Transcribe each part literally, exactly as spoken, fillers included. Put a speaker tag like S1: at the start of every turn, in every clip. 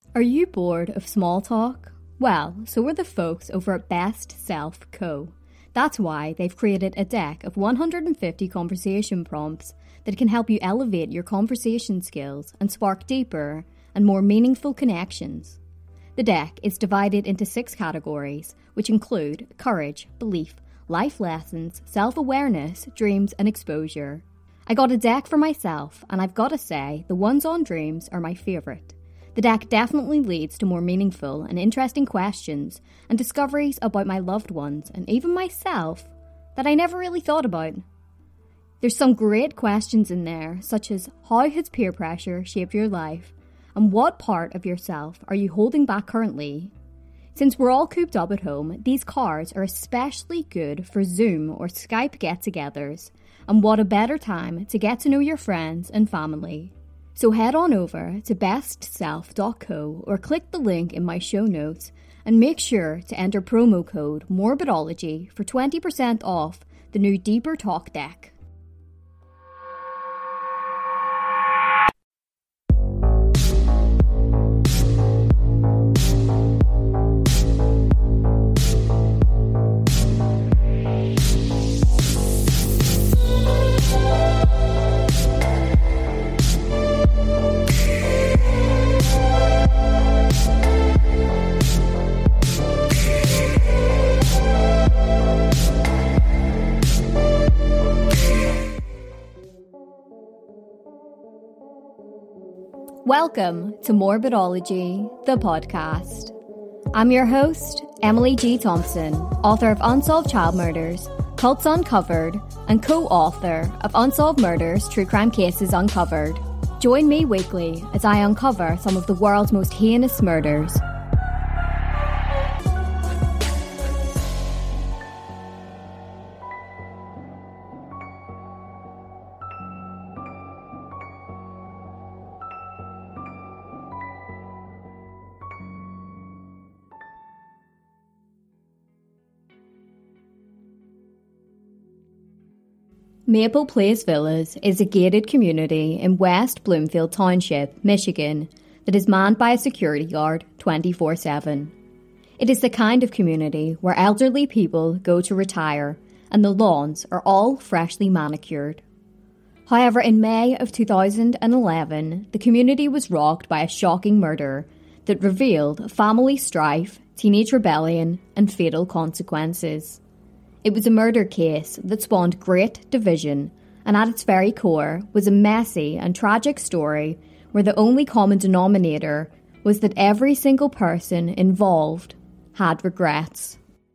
S1: Are you bored of small talk? Well, so are the folks over at Best Self Co. That's why they've created a deck of one hundred fifty conversation prompts that can help you elevate your conversation skills and spark deeper and more meaningful connections. The deck is divided into six categories, which include courage, belief, life lessons, self-awareness, dreams, and exposure. I got a deck for myself, and I've got to say, the ones on dreams are my favourite. The deck definitely leads to more meaningful and interesting questions and discoveries about my loved ones and even myself that I never really thought about. There's some great questions in there, such as how has peer pressure shaped your life and what part of yourself are you holding back currently? Since we're all cooped up at home, these cards are especially good for Zoom or Skype get-togethers, and what a better time to get to know your friends and family. So head on over to best self dot co or click the link in my show notes and make sure to enter promo code Morbidology for twenty percent off the new Deeper Talk deck. Welcome to Morbidology, the podcast. I'm your host, Emily G. Thompson, author of Unsolved Child Murders, Cults Uncovered, and co-author of Unsolved Murders, True Crime Cases Uncovered. Join me weekly as I uncover some of the world's most heinous murders. Maple Place Villas is a gated community in West Bloomfield Township, Michigan, that is manned by a security guard twenty-four seven. It is the kind of community where elderly people go to retire and the lawns are all freshly manicured. However, in May of two thousand eleven, the community was rocked by a shocking murder that revealed family strife, teenage rebellion, and fatal consequences. It was a murder case that spawned great division, and at its very core was a messy and tragic story where the only common denominator was that every single person involved had regrets.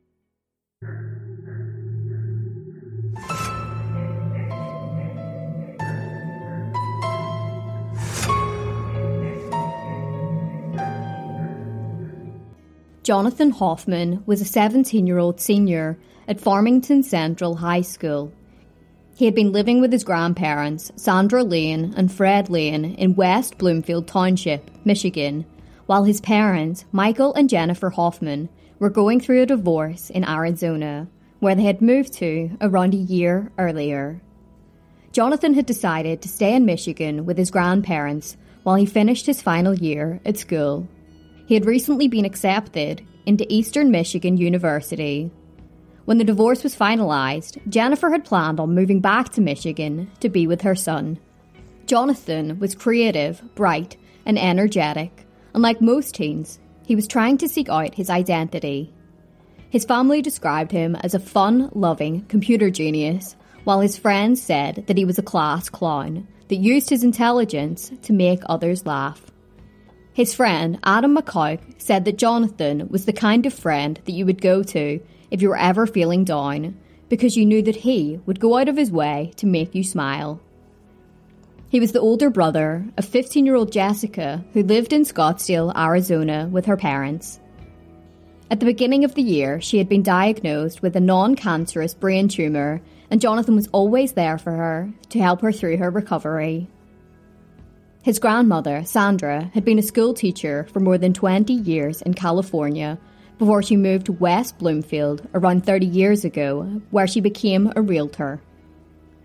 S1: Jonathan Hoffman was a seventeen-year-old senior at Farmington Central High School. He had been living with his grandparents, Sandra Lane and Fred Lane, in West Bloomfield Township, Michigan, while his parents, Michael and Jennifer Hoffman, were going through a divorce in Arizona, where they had moved to around a year earlier. Jonathan had decided to stay in Michigan with his grandparents while he finished his final year at school. He had recently been accepted into Eastern Michigan University. When the divorce was finalised, Jennifer had planned on moving back to Michigan to be with her son. Jonathan was creative, bright, and energetic, and like most teens, he was trying to seek out his identity. His family described him as a fun-loving computer genius, while his friends said that he was a class clown that used his intelligence to make others laugh. His friend, Adam McCoy, said that Jonathan was the kind of friend that you would go to if you were ever feeling down, because you knew that he would go out of his way to make you smile. He was the older brother of fifteen-year-old Jessica, who lived in Scottsdale, Arizona, with her parents. At the beginning of the year, she had been diagnosed with a non-cancerous brain tumour, and Jonathan was always there for her to help her through her recovery. His grandmother, Sandra, had been a school teacher for more than twenty years in California before she moved to West Bloomfield around thirty years ago, where she became a realtor.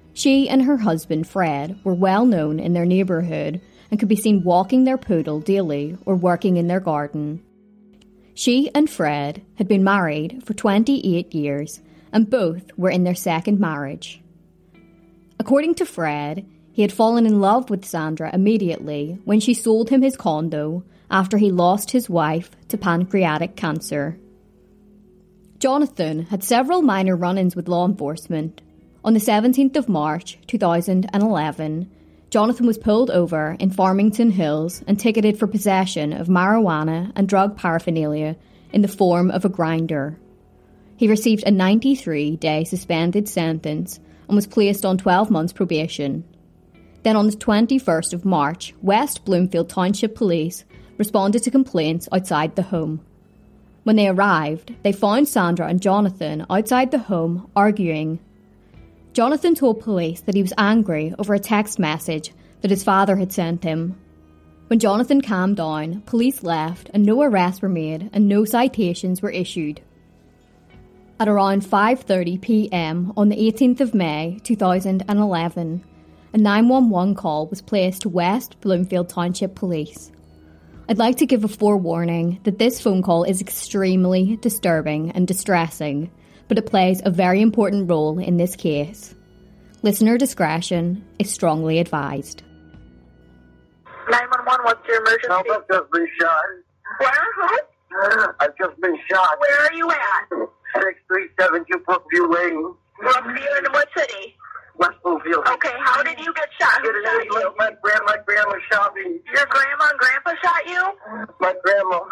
S1: She and her husband, Fred, were well known in their neighbourhood and could be seen walking their poodle daily or working in their garden. She and Fred had been married for twenty-eight years and both were in their second marriage. According to Fred, he had fallen in love with Sandra immediately when she sold him his condo after he lost his wife to pancreatic cancer. Jonathan had several minor run-ins with law enforcement. On the seventeenth of March two thousand eleven, Jonathan was pulled over in Farmington Hills and ticketed for possession of marijuana and drug paraphernalia in the form of a grinder. He received a ninety-three day suspended sentence and was placed on twelve months probation. Then on the twenty-first of March, West Bloomfield Township Police responded to complaints outside the home. When they arrived, they found Sandra and Jonathan outside the home arguing. Jonathan told police that he was angry over a text message that his father had sent him. When Jonathan calmed down, police left and no arrests were made and no citations were issued. At around five thirty p m on the eighteenth of May two thousand eleven, a nine one one call was placed to West Bloomfield Township Police. I'd like to give a forewarning that this phone call is extremely disturbing and distressing, but it plays a very important role in this case. Listener discretion is strongly advised.
S2: nine one one, what's your emergency?
S3: No, I've just been shot.
S2: Where? Who?
S3: I've just been shot.
S2: Where are you at?
S3: six three seven two Brookview Lane.
S2: Brookview in what city?
S3: West Bloomfield.
S2: Okay, how did you get shot? Who shot you?
S3: My grandma, my grandma shot me.
S2: Your grandma and grandpa shot you?
S3: My grandma.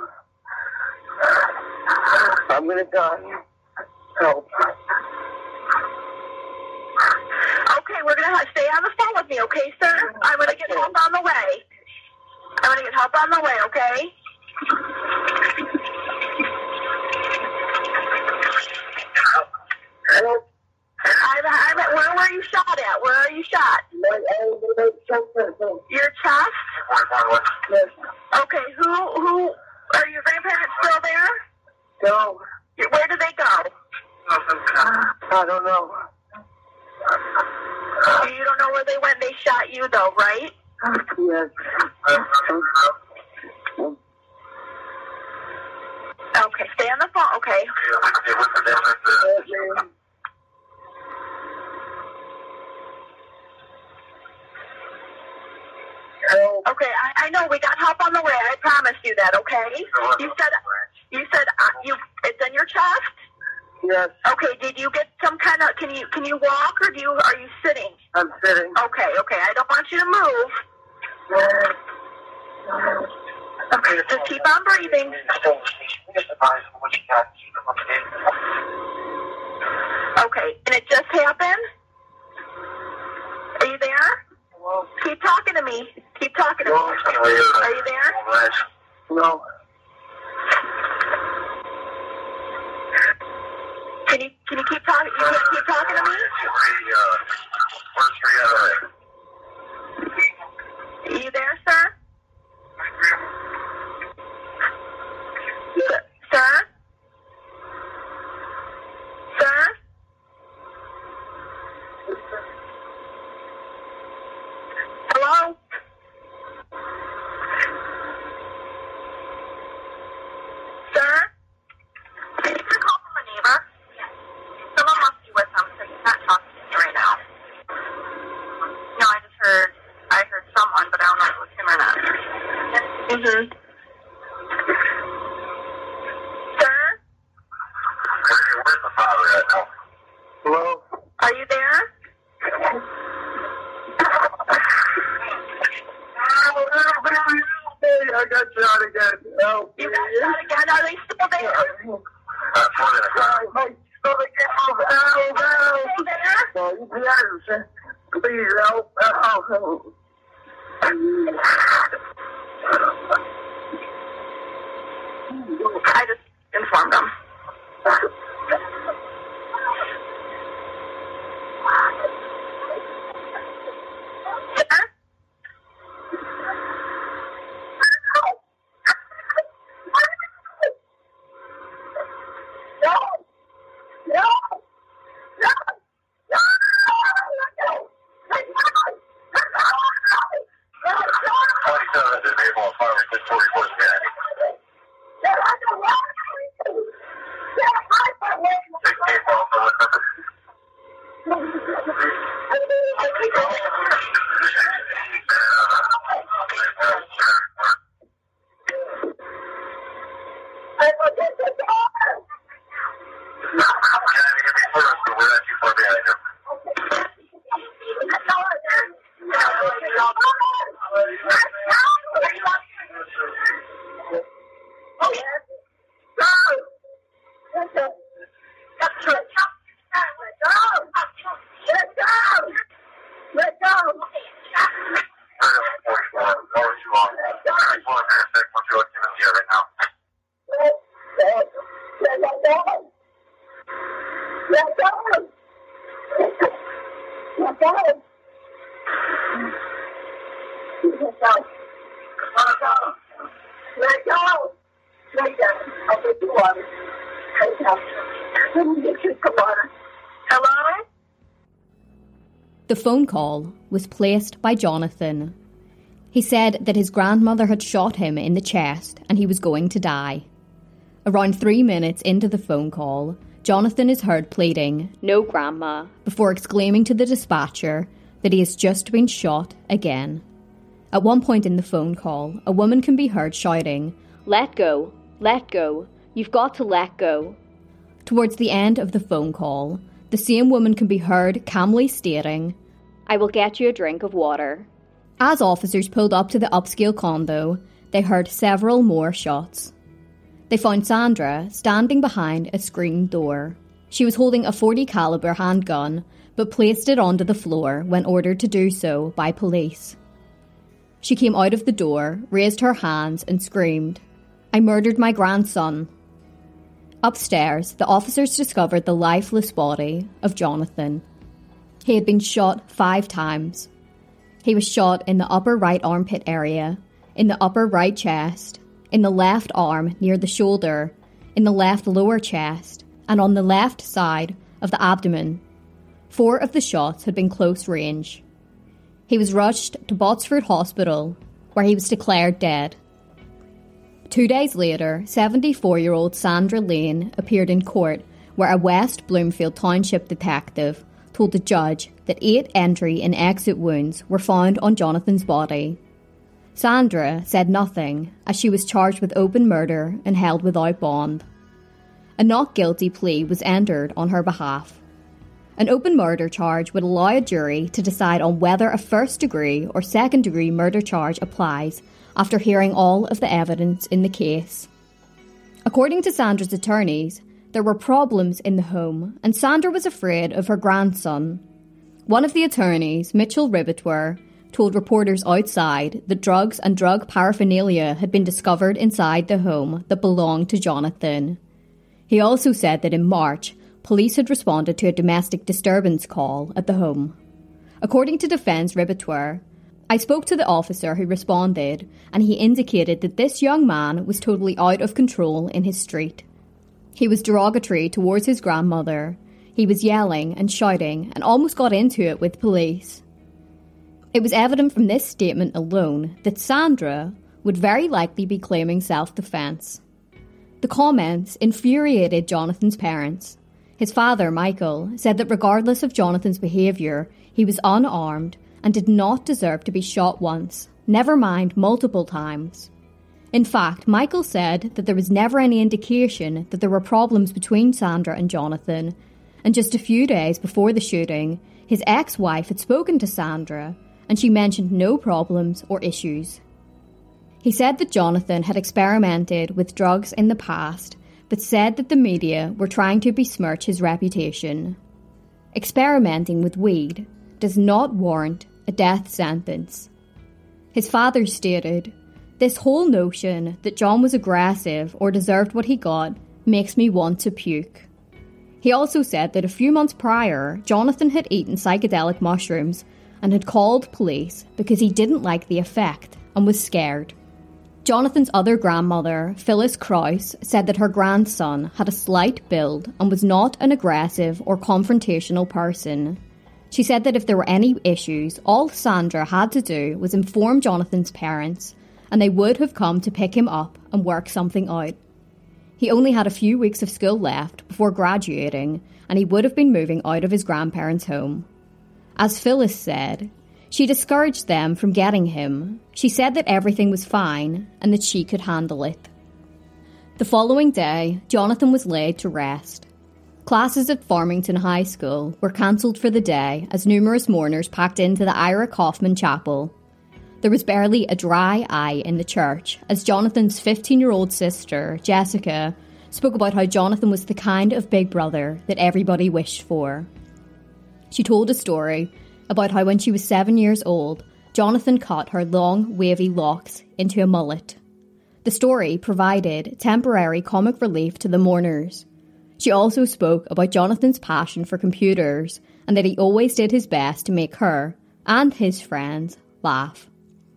S3: I'm gonna die. Help.
S2: Okay, we're gonna have, stay on the phone with me, okay, sir? I'm gonna get help on the way. I'm gonna get help on the way, okay?
S3: Help.
S2: I'm, I'm at, where were you shot at? Where are you shot?
S3: My, my chest.
S2: Your chest?
S3: Yes.
S2: Okay, who, who, are your grandparents still there?
S3: No.
S2: Where did they go?
S3: I don't know.
S2: You don't know where they went. They shot you, though, right?
S3: Yes.
S2: Okay, stay on the phone. Okay. Okay, I, I know we got help on the way. I promised you that. Okay. You said you said uh, you it's in your chest.
S3: Yes.
S2: Okay. Did you get some kind of? Can you can you walk or do you are you sitting?
S3: I'm sitting.
S2: Okay. Okay. I don't want you to move. Okay. Just keep on breathing. Okay. And it just happened. Are you there? Keep talking to me. Keep talking to me. Are you there?
S3: No.
S2: Can you can you keep talking? You can't keep talking to me? Are you there, sir? Sir? Sir? Hello? Sir? Did you call from a neighbor? Someone must be with him, so he's not talking to me right now. No, I just heard, I heard someone, but I don't know if it was him or not. Mm-hmm. Sir?
S3: Where's the father at now? Hello?
S2: Are you there?
S3: I got shot again. Help.
S2: You got shot again? Are they still there?
S3: My stomach, help, help, help.
S2: Still there?
S3: Yes, please help, help.
S2: I just informed them. Sir?
S3: No, no, no, no, no. This forty-fourth guy. sixteen also with number.
S2: Hello?
S1: The phone call was placed by Jonathan. He said that his grandmother had shot him in the chest and he was going to die. Around three minutes into the phone call, Jonathan is heard pleading, "No, Grandma," before exclaiming to the dispatcher that he has just been shot again. At one point in the phone call, a woman can be heard shouting, "Let go, let go, you've got to let go." Towards the end of the phone call, the same woman can be heard calmly stating, "I will get you a drink of water." As officers pulled up to the upscale condo, they heard several more shots. They found Sandra standing behind a screened door. She was holding a forty caliber handgun, but placed it onto the floor when ordered to do so by police. She came out of the door, raised her hands and screamed, "I murdered my grandson." Upstairs, the officers discovered the lifeless body of Jonathan. He had been shot five times. He was shot in the upper right armpit area, in the upper right chest, in the left arm near the shoulder, in the left lower chest, and on the left side of the abdomen. Four of the shots had been close range. He was rushed to Botsford Hospital, where he was declared dead. Two days later, seventy-four-year-old Sandra Lane appeared in court, where a West Bloomfield Township detective told the judge that eight entry and exit wounds were found on Jonathan's body. Sandra said nothing, as she was charged with open murder and held without bond. A not guilty plea was entered on her behalf. An open murder charge would allow a jury to decide on whether a first-degree or second-degree murder charge applies after hearing all of the evidence in the case. According to Sandra's attorneys, there were problems in the home, and Sandra was afraid of her grandson. One of the attorneys, Mitchell Ribbitwer, told reporters outside that drugs and drug paraphernalia had been discovered inside the home that belonged to Jonathan. He also said that in March, police had responded to a domestic disturbance call at the home. According to defence Ribbitwer, "I spoke to the officer who responded, and he indicated that this young man was totally out of control in his street. He was derogatory towards his grandmother. He was yelling and shouting and almost got into it with police." It was evident from this statement alone that Sandra would very likely be claiming self-defence. The comments infuriated Jonathan's parents. His father, Michael, said that regardless of Jonathan's behaviour, he was unarmed and did not deserve to be shot once, never mind multiple times. In fact, Michael said that there was never any indication that there were problems between Sandra and Jonathan, and just a few days before the shooting, his ex-wife had spoken to Sandra, and she mentioned no problems or issues. He said that Jonathan had experimented with drugs in the past, but said that the media were trying to besmirch his reputation. Experimenting with weed does not warrant a death sentence. His father stated, "This whole notion that John was aggressive or deserved what he got makes me want to puke." He also said that a few months prior, Jonathan had eaten psychedelic mushrooms and had called police because he didn't like the effect and was scared. Jonathan's other grandmother, Phyllis Krause, said that her grandson had a slight build and was not an aggressive or confrontational person. She said that if there were any issues, all Sandra had to do was inform Jonathan's parents, and they would have come to pick him up and work something out. He only had a few weeks of school left before graduating, and he would have been moving out of his grandparents' home. As Phyllis said, she discouraged them from getting him. She said that everything was fine and that she could handle it. The following day, Jonathan was laid to rest. Classes at Farmington High School were cancelled for the day as numerous mourners packed into the Ira Kaufman Chapel. There was barely a dry eye in the church as Jonathan's fifteen-year-old sister, Jessica, spoke about how Jonathan was the kind of big brother that everybody wished for. She told a story about how when she was seven years old, Jonathan cut her long, wavy locks into a mullet. The story provided temporary comic relief to the mourners. She also spoke about Jonathan's passion for computers and that he always did his best to make her and his friends laugh.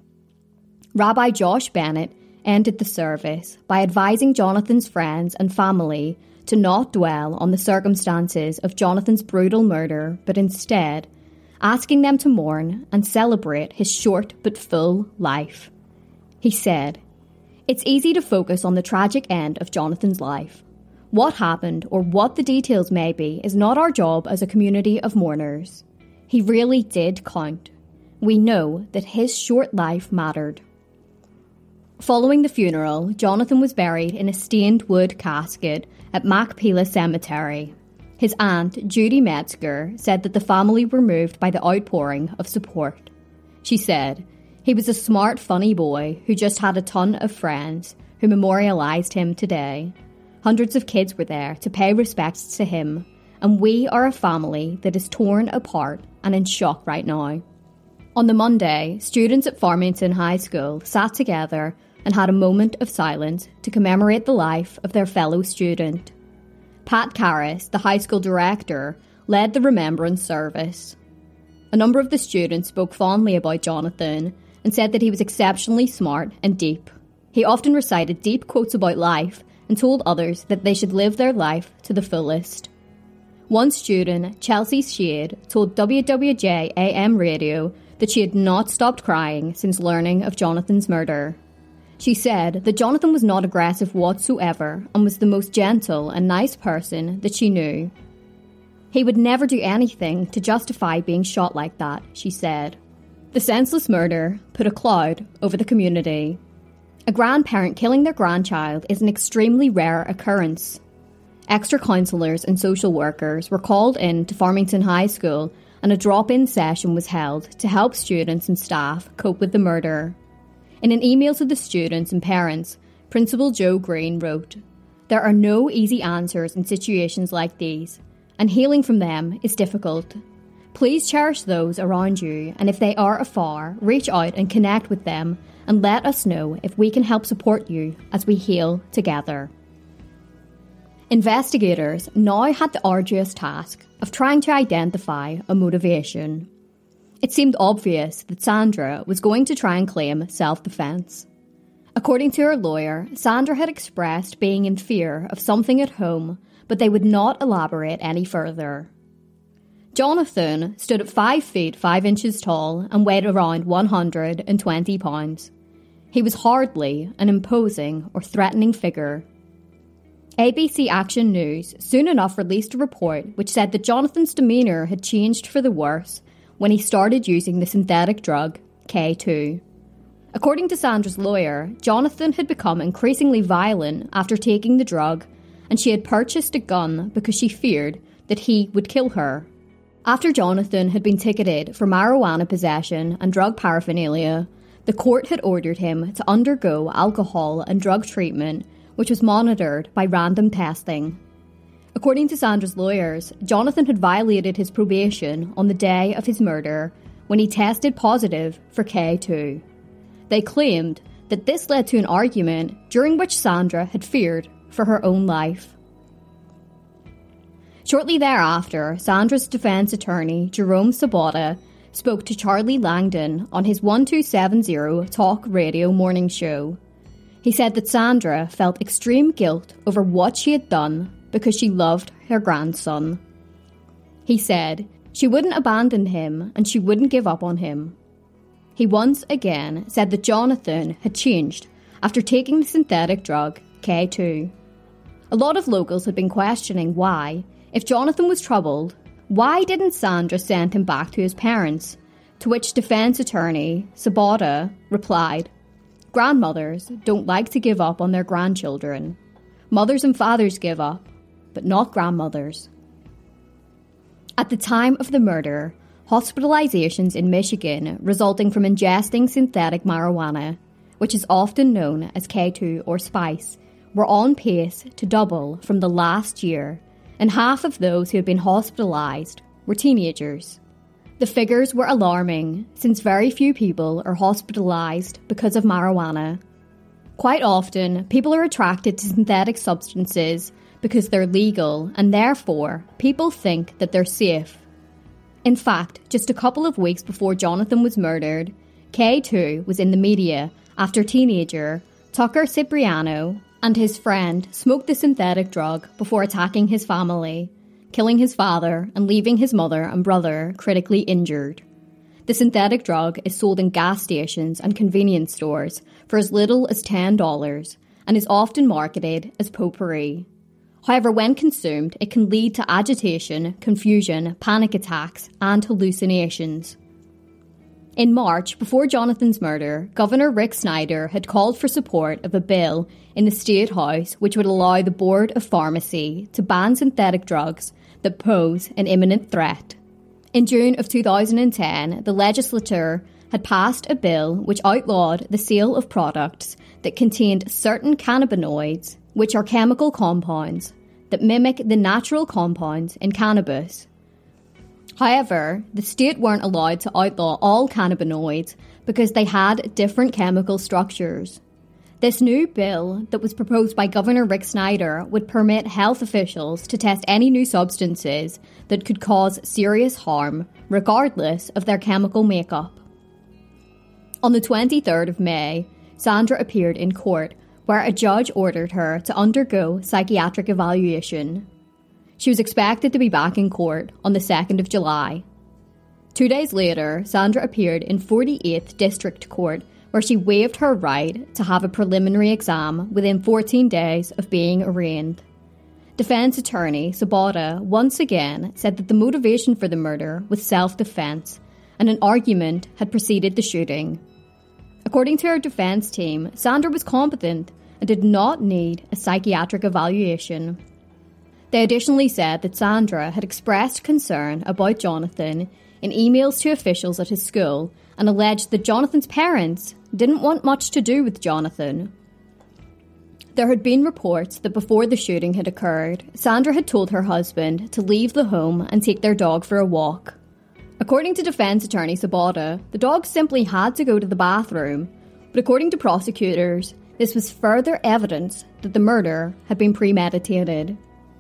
S1: Rabbi Josh Bennett ended the service by advising Jonathan's friends and family to not dwell on the circumstances of Jonathan's brutal murder, but instead asking them to mourn and celebrate his short but full life. He said, "It's easy to focus on the tragic end of Jonathan's life. What happened or what the details may be is not our job as a community of mourners. He really did count. We know that his short life mattered." Following the funeral, Jonathan was buried in a stained wood casket at Machpelah Cemetery. His aunt, Judy Metzger, said that the family were moved by the outpouring of support. She said, "He was a smart, funny boy who just had a ton of friends who memorialised him today. Hundreds of kids were there to pay respects to him, and we are a family that is torn apart and in shock right now." On the Monday, students at Farmington High School sat together and had a moment of silence to commemorate the life of their fellow student. Pat Karras, the high school director, led the remembrance service. A number of the students spoke fondly about Jonathan and said that he was exceptionally smart and deep. He often recited deep quotes about life and told others that they should live their life to the fullest. One student, Chelsea Shade, told W W J A M radio that she had not stopped crying since learning of Jonathan's murder. She said that Jonathan was not aggressive whatsoever and was the most gentle and nice person that she knew. He would never do anything to justify being shot like that, she said. The senseless murder put a cloud over the community. A grandparent killing their grandchild is an extremely rare occurrence. Extra counsellors and social workers were called in to Farmington High School and a drop-in session was held to help students and staff cope with the murder. In an email to the students and parents, Principal Joe Green wrote, "There are no easy answers in situations like these, and healing from them is difficult. Please cherish those around you, and if they are afar, reach out and connect with them and let us know if we can help support you as we heal together." Investigators now had the arduous task of trying to identify a motivation. It seemed obvious that Sandra was going to try and claim self-defense. According to her lawyer, Sandra had expressed being in fear of something at home, but they would not elaborate any further. Jonathan stood at five feet five inches tall and weighed around one hundred twenty pounds. He was hardly an imposing or threatening figure. A B C Action News soon enough released a report which said that Jonathan's demeanour had changed for the worse when he started using the synthetic drug K two. According to Sandra's lawyer, Jonathan had become increasingly violent after taking the drug, and she had purchased a gun because she feared that he would kill her. After Jonathan had been ticketed for marijuana possession and drug paraphernalia, the court had ordered him to undergo alcohol and drug treatment, which was monitored by random testing. According to Sandra's lawyers, Jonathan had violated his probation on the day of his murder when he tested positive for K two. They claimed that this led to an argument during which Sandra had feared for her own life. Shortly thereafter, Sandra's defense attorney, Jerome Sabota, spoke to Charlie Langdon on his one two seven zero talk radio morning show. He said that Sandra felt extreme guilt over what she had done because she loved her grandson. He said she wouldn't abandon him and she wouldn't give up on him. He once again said that Jonathan had changed after taking the synthetic drug K two. A lot of locals had been questioning why, if Jonathan was troubled, why didn't Sandra send him back to his parents? To which defence attorney Sabota replied, "Grandmothers don't like to give up on their grandchildren. Mothers and fathers give up, but not grandmothers." At the time of the murder, hospitalizations in Michigan resulting from ingesting synthetic marijuana, which is often known as K two or spice, were on pace to double from the last year, and half of those who had been hospitalised were teenagers. The figures were alarming, since very few people are hospitalised because of marijuana. Quite often, people are attracted to synthetic substances because they're legal, and therefore, people think that they're safe. In fact, just a couple of weeks before Jonathan was murdered, K two was in the media after teenager Tucker Cipriano and his friend smoked the synthetic drug before attacking his family, killing his father and leaving his mother and brother critically injured. The synthetic drug is sold in gas stations and convenience stores for as little as ten dollars and is often marketed as potpourri. However, when consumed, it can lead to agitation, confusion, panic attacks, and hallucinations. In March, before Jonathan's murder, Governor Rick Snyder had called for support of a bill in the State House which would allow the Board of Pharmacy to ban synthetic drugs that pose an imminent threat. In June of two thousand ten, the legislature had passed a bill which outlawed the sale of products that contained certain cannabinoids, which are chemical compounds that mimic the natural compounds in cannabis. However, the state weren't allowed to outlaw all cannabinoids because they had different chemical structures. This new bill that was proposed by Governor Rick Snyder would permit health officials to test any new substances that could cause serious harm, regardless of their chemical makeup. On the twenty-third of May, Sandra appeared in court, where a judge ordered her to undergo psychiatric evaluation. She was expected to be back in court on the second of July. Two days later, Sandra appeared in forty-eighth District Court, where she waived her right to have a preliminary exam within fourteen days of being arraigned. Defence attorney Sabota once again said that the motivation for the murder was self-defence, and an argument had preceded the shooting. According to her defence team, Sandra was competent and did not need a psychiatric evaluation. They additionally said that Sandra had expressed concern about Jonathan in emails to officials at his school and alleged that Jonathan's parents didn't want much to do with Jonathan. There had been reports that before the shooting had occurred, Sandra had told her husband to leave the home and take their dog for a walk. According to defence attorney Sabota, the dog simply had to go to the bathroom, but according to prosecutors, this was further evidence that the murder had been premeditated.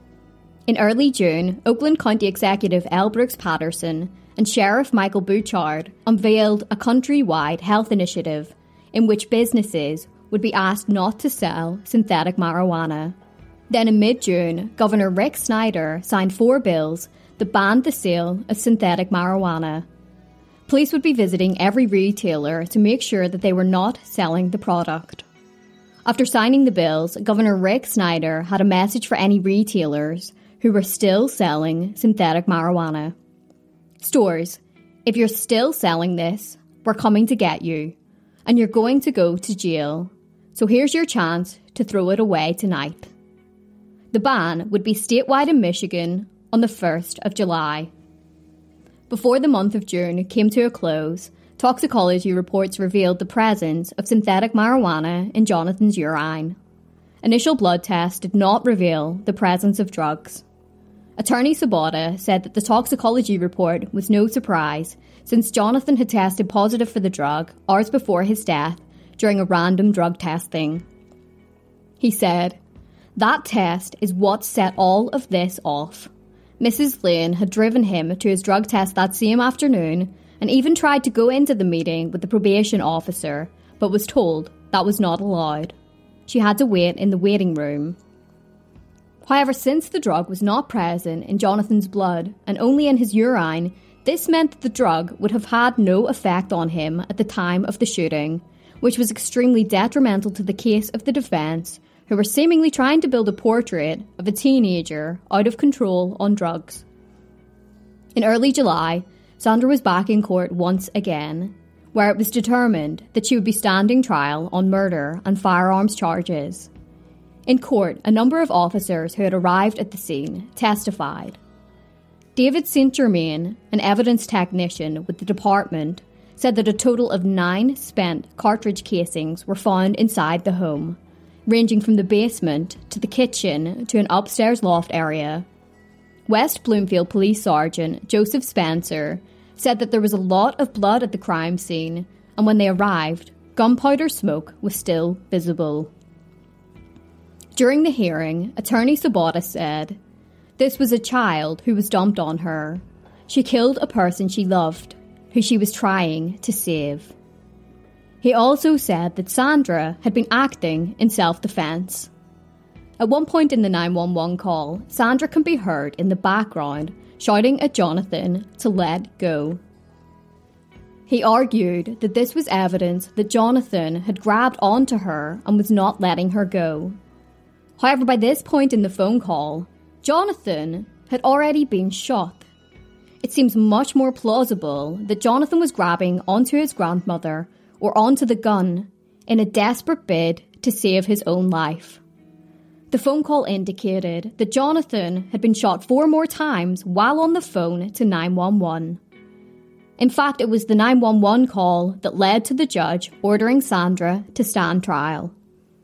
S1: In early June, Oakland County Executive L. Brooks Patterson and Sheriff Michael Bouchard unveiled a countrywide health initiative in which businesses would be asked not to sell synthetic marijuana. Then in mid-June, Governor Rick Snyder signed four bills that banned the sale of synthetic marijuana. Police would be visiting every retailer to make sure that they were not selling the product. After signing the bills, Governor Rick Snyder had a message for any retailers who were still selling synthetic marijuana. Stores, if you're still selling this, we're coming to get you, and you're going to go to jail. So here's your chance to throw it away tonight. The ban would be statewide in Michigan on the first of July. Before the month of June came to a close, toxicology reports revealed the presence of synthetic marijuana in Jonathan's urine. Initial blood tests did not reveal the presence of drugs. Attorney Sabota said that the toxicology report was no surprise, since Jonathan had tested positive for the drug hours before his death during a random drug testing. He said, "That test is what set all of this off. Missus Lane had driven him to his drug test that same afternoon and even tried to go into the meeting with the probation officer, but was told that was not allowed. She had to wait in the waiting room." However, since the drug was not present in Jonathan's blood and only in his urine, This meant that the drug would have had no effect on him at the time of the shooting, which was extremely detrimental to the case of the defence, who were seemingly trying to build a portrait of a teenager out of control on drugs. In early July, Sandra was back in court once again, where it was determined that she would be standing trial on murder and firearms charges. In court, a number of officers who had arrived at the scene testified. David Saint Germain, an evidence technician with the department, said that a total of nine spent cartridge casings were found inside the home, ranging from the basement to the kitchen to an upstairs loft area. West Bloomfield Police Sergeant Joseph Spencer said that there was a lot of blood at the crime scene, and when they arrived, gunpowder smoke was still visible. During the hearing, Attorney Sabota said, "This was a child who was dumped on her. She killed a person she loved, who she was trying to save." He also said that Sandra had been acting in self-defence. At one point in the nine one one call, Sandra can be heard in the background shouting at Jonathan to let go. He argued that this was evidence that Jonathan had grabbed onto her and was not letting her go. However, by this point in the phone call, Jonathan had already been shot. It seems much more plausible that Jonathan was grabbing onto his grandmother or onto the gun in a desperate bid to save his own life. The phone call indicated that Jonathan had been shot four more times while on the phone to nine one one. In fact, it was the nine one one call that led to the judge ordering Sandra to stand trial.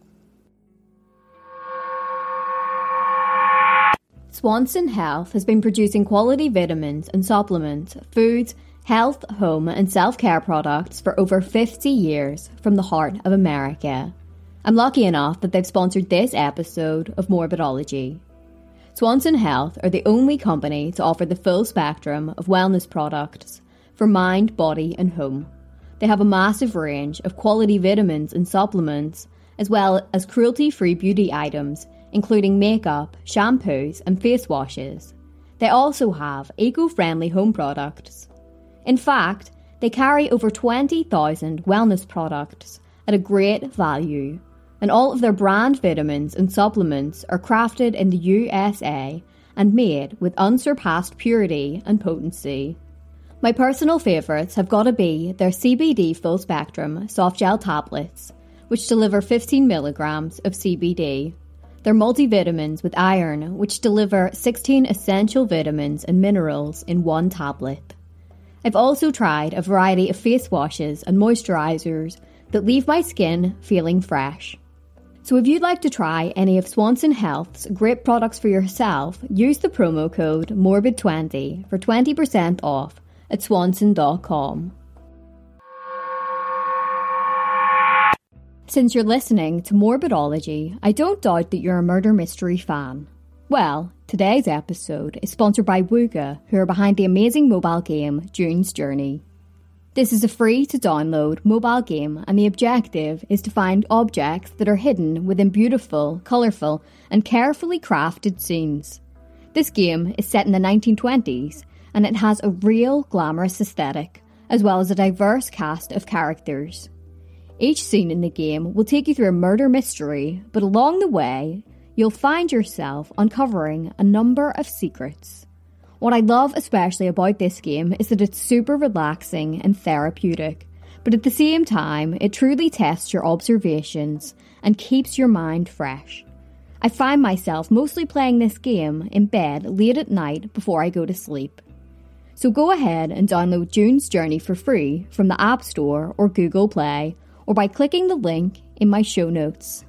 S1: Swanson Health has been producing quality vitamins and supplements, foods, health, home and self-care products for over fifty years from the heart of America. I'm lucky enough that they've sponsored this episode of Morbidology. Swanson Health are the only company to offer the full spectrum of wellness products for mind, body and home. They have a massive range of quality vitamins and supplements, as well as cruelty-free beauty items, including makeup, shampoos and face washes. They also have eco-friendly home products. In fact, they carry over twenty thousand wellness products at a great value, and all of their brand vitamins and supplements are crafted in the U S A and made with unsurpassed purity and potency. My personal favourites have got to be their C B D full spectrum soft gel tablets, which deliver fifteen milligrams of C B D. Their multivitamins with iron, which deliver sixteen essential vitamins and minerals in one tablet. I've also tried a variety of face washes and moisturisers that leave my skin feeling fresh. So if you'd like to try any of Swanson Health's great products for yourself, use the promo code morbid twenty for twenty percent off at swanson dot com. Since you're listening to Morbidology, I don't doubt that you're a murder mystery fan. Well, today's episode is sponsored by Wooga, who are behind the amazing mobile game June's Journey. This is a free-to-download mobile game, and the objective is to find objects that are hidden within beautiful, colourful and carefully crafted scenes. This game is set in the nineteen twenties, and it has a real glamorous aesthetic, as well as a diverse cast of characters. Each scene in the game will take you through a murder mystery, but along the way, you'll find yourself uncovering a number of secrets. What I love especially about this game is that it's super relaxing and therapeutic, but at the same time, it truly tests your observations and keeps your mind fresh. I find myself mostly playing this game in bed late at night before I go to sleep. So go ahead and download June's Journey for free from the App Store or Google Play, or by clicking the link in my show notes.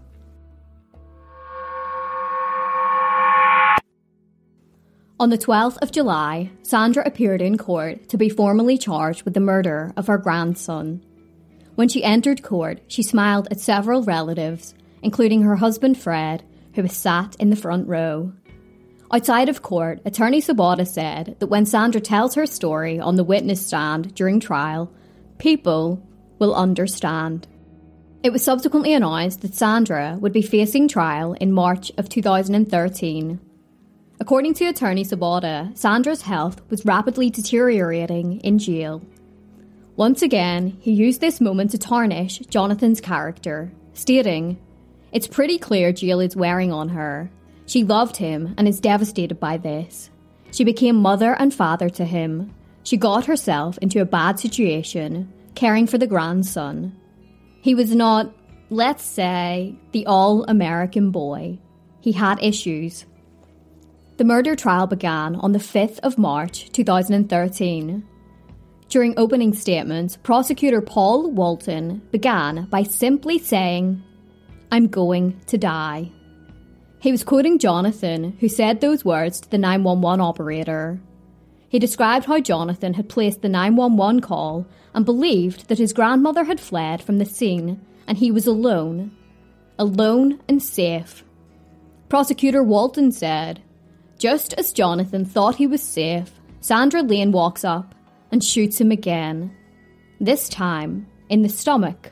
S1: On the twelfth of July, Sandra appeared in court to be formally charged with the murder of her grandson. When she entered court, she smiled at several relatives, including her husband Fred, who was sat in the front row. Outside of court, Attorney Sabota said that when Sandra tells her story on the witness stand during trial, people will understand. It was subsequently announced that Sandra would be facing trial in March of two thousand thirteen. According to attorney Sabota, Sandra's health was rapidly deteriorating in jail. Once again, he used this moment to tarnish Jonathan's character, stating, "It's pretty clear Jill is wearing on her. She loved him and is devastated by this. She became mother and father to him. She got herself into a bad situation, caring for the grandson. He was not, let's say, the all-American boy. He had issues." The murder trial began on the fifth of March two thousand thirteen. During opening statements, prosecutor Paul Walton began by simply saying, "I'm going to die." He was quoting Jonathan, who said those words to the nine one one operator. He described how Jonathan had placed the nine one one call and believed that his grandmother had fled from the scene and he was alone. Alone and safe. Prosecutor Walton said, "Just as Jonathan thought he was safe, Sandra Lane walks up and shoots him again. This time, in the stomach."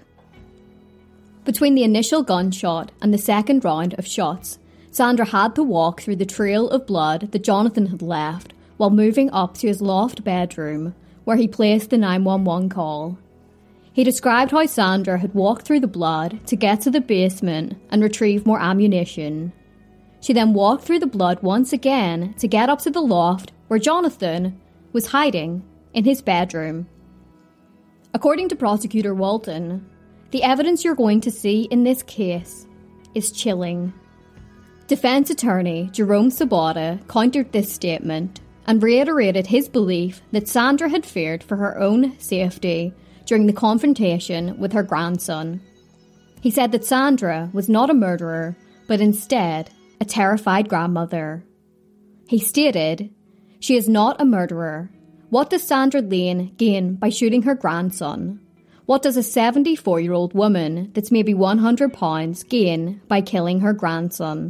S1: Between the initial gunshot and the second round of shots, Sandra had to walk through the trail of blood that Jonathan had left while moving up to his loft bedroom, where he placed the nine one one call. He described how Sandra had walked through the blood to get to the basement and retrieve more ammunition. She then walked through the blood once again to get up to the loft where Jonathan was hiding in his bedroom. According to Prosecutor Walton, the evidence you're going to see in this case is chilling. Defense attorney Jerome Sabota countered this statement and reiterated his belief that Sandra had feared for her own safety during the confrontation with her grandson. He said that Sandra was not a murderer, but instead a terrified grandmother. He stated, "She is not a murderer. What does Sandra Lane gain by shooting her grandson? What does a seventy-four-year-old woman that's maybe one hundred pounds gain by killing her grandson?"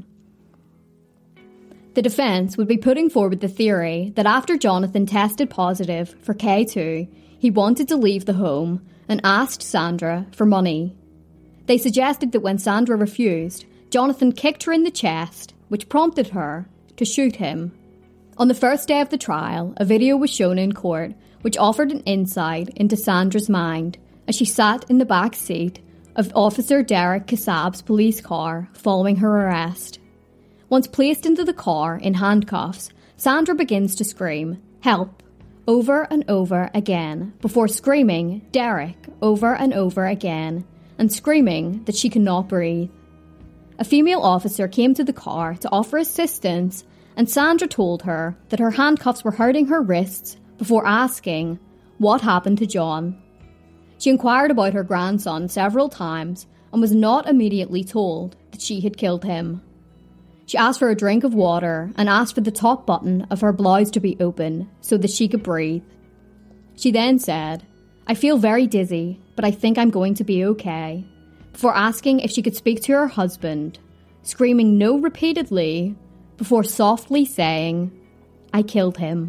S1: The defence would be putting forward the theory that after Jonathan tested positive for K two, he wanted to leave the home and asked Sandra for money. They suggested that when Sandra refused, Jonathan kicked her in the chest, which prompted her to shoot him. On the first day of the trial, a video was shown in court which offered an insight into Sandra's mind as she sat in the back seat of Officer Derek Kassab's police car following her arrest. Once placed into the car in handcuffs, Sandra begins to scream, "Help," over and over again, before screaming, "Derek," over and over again, and screaming that she cannot breathe. A female officer came to the car to offer assistance, and Sandra told her that her handcuffs were hurting her wrists before asking, "What happened to John?" She inquired about her grandson several times and was not immediately told that she had killed him. She asked for a drink of water and asked for the top button of her blouse to be open so that she could breathe. She then said, "I feel very dizzy, but I think I'm going to be okay," before asking if she could speak to her husband, screaming no repeatedly, before softly saying, "I killed him."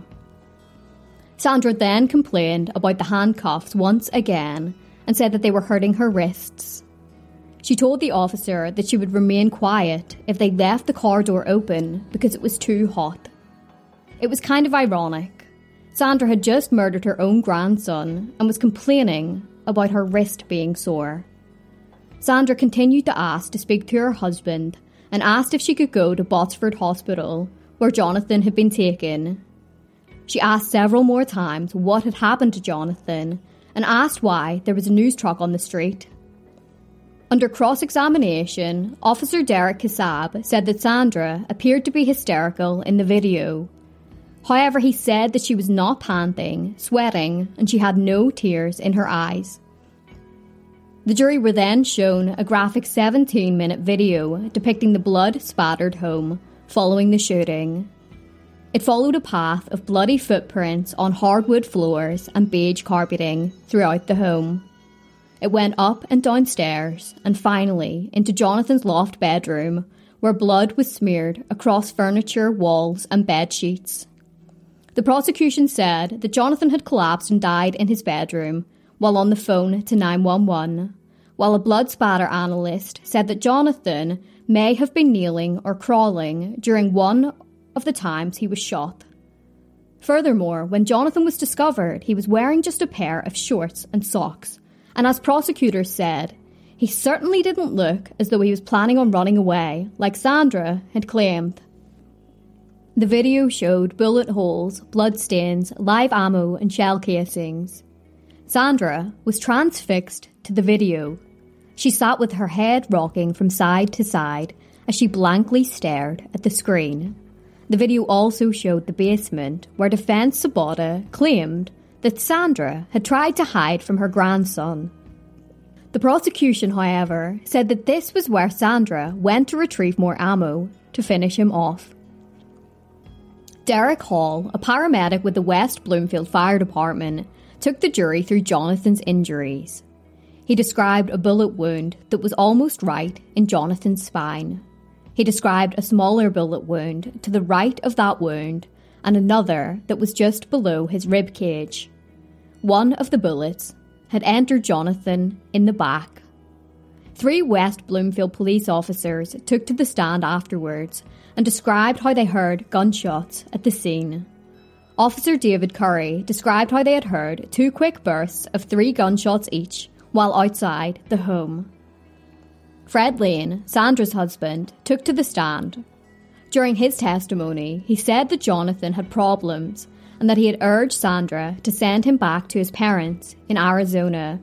S1: Sandra then complained about the handcuffs once again and said that they were hurting her wrists. She told the officer that she would remain quiet if they left the car door open because it was too hot. It was kind of ironic. Sandra had just murdered her own grandson and was complaining about her wrist being sore. Sandra continued to ask to speak to her husband and asked if she could go to Botsford Hospital, where Jonathan had been taken. She asked several more times what had happened to Jonathan and asked why there was a news truck on the street. Under cross-examination, Officer Derek Kassab said that Sandra appeared to be hysterical in the video. However, he said that she was not panting, sweating, and she had no tears in her eyes. The jury were then shown a graphic seventeen-minute video depicting the blood-spattered home following the shooting. It followed a path of bloody footprints on hardwood floors and beige carpeting throughout the home. It went up and downstairs and finally into Jonathan's loft bedroom, where blood was smeared across furniture, walls and bed sheets. The prosecution said that Jonathan had collapsed and died in his bedroom while on the phone to nine one one, while a blood spatter analyst said that Jonathan may have been kneeling or crawling during one of the times he was shot. Furthermore, when Jonathan was discovered, he was wearing just a pair of shorts and socks, and as prosecutors said, he certainly didn't look as though he was planning on running away, like Sandra had claimed. The video showed bullet holes, blood stains, live ammo and shell casings. Sandra was transfixed to the video. She sat with her head rocking from side to side as she blankly stared at the screen. The video also showed the basement where Defence Sabota claimed that Sandra had tried to hide from her grandson. The prosecution, however, said that this was where Sandra went to retrieve more ammo to finish him off. Derek Hall, a paramedic with the West Bloomfield Fire Department, took the jury through Jonathan's injuries. He described a bullet wound that was almost right in Jonathan's spine. He described a smaller bullet wound to the right of that wound and another that was just below his rib cage. One of the bullets had entered Jonathan in the back. Three West Bloomfield police officers took to the stand afterwards and described how they heard gunshots at the scene. Officer David Curry described how they had heard two quick bursts of three gunshots each while outside the home. Fred Lane, Sandra's husband, took to the stand. During his testimony, he said that Jonathan had problems and that he had urged Sandra to send him back to his parents in Arizona.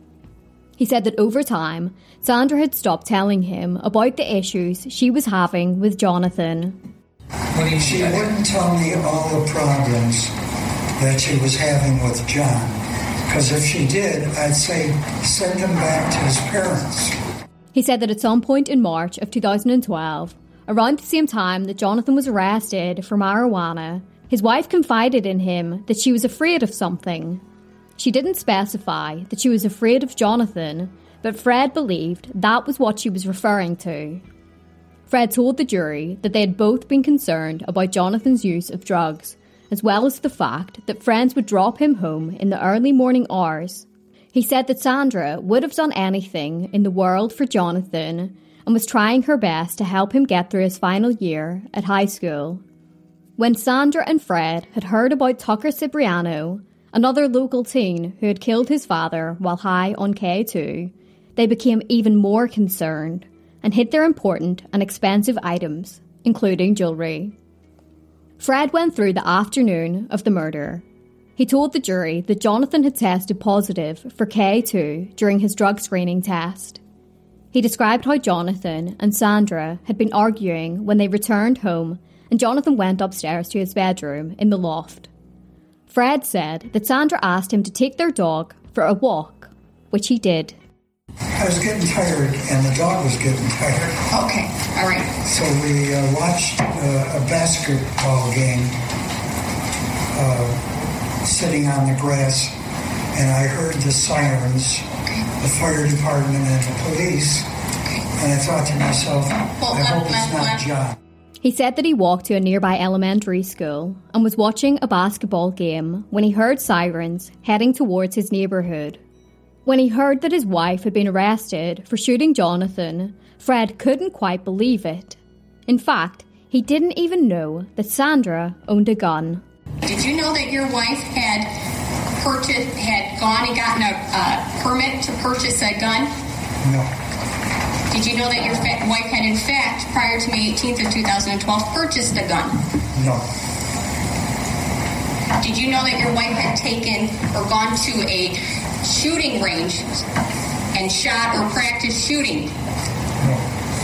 S1: He said that over time, Sandra had stopped telling him about the issues she was having with Jonathan.
S4: She wouldn't tell me all the problems that she was having with John, because if she did, I'd say, send him back to his parents.
S1: He said that at some point in March of two thousand twelve, around the same time that Jonathan was arrested for marijuana, his wife confided in him that she was afraid of something. She didn't specify that she was afraid of Jonathan, but Fred believed that was what she was referring to. Fred told the jury that they had both been concerned about Jonathan's use of drugs, as well as the fact that friends would drop him home in the early morning hours. He said that Sandra would have done anything in the world for Jonathan and was trying her best to help him get through his final year at high school. When Sandra and Fred had heard about Tucker Cipriano, another local teen who had killed his father while high on K two, they became even more concerned and hid their important and expensive items, including jewellery. Fred went through the afternoon of the murder. He told the jury that Jonathan had tested positive for K two during his drug screening test. He described how Jonathan and Sandra had been arguing when they returned home and Jonathan went upstairs to his bedroom in the loft. Fred said that Sandra asked him to take their dog for a walk, which he did.
S4: I was getting tired, and the dog was getting tired.
S5: Okay, all right.
S4: So we uh, watched uh, a basketball game uh, sitting on the grass, and I heard the sirens,
S5: Okay.
S4: the fire department and the police,
S5: Okay.
S4: and I thought to myself,
S5: Well,
S4: I hope
S5: let-
S4: it's
S5: let-
S4: not
S5: let-
S4: John.
S1: He said that he walked to a nearby elementary school and was watching a basketball game when he heard sirens heading towards his neighbourhood. When he heard that his wife had been arrested for shooting Jonathan, Fred couldn't quite believe it. In fact, he didn't even know that Sandra owned a gun.
S5: Did you know that your wife had purchased, had gone and gotten a uh, permit to purchase a gun?
S4: No.
S5: Did you know that your fa- wife had, in fact, prior to May eighteenth of two thousand twelve, purchased a gun?
S4: No.
S5: Did you know that your wife had taken or gone to a shooting range and shot or practiced shooting?
S4: No.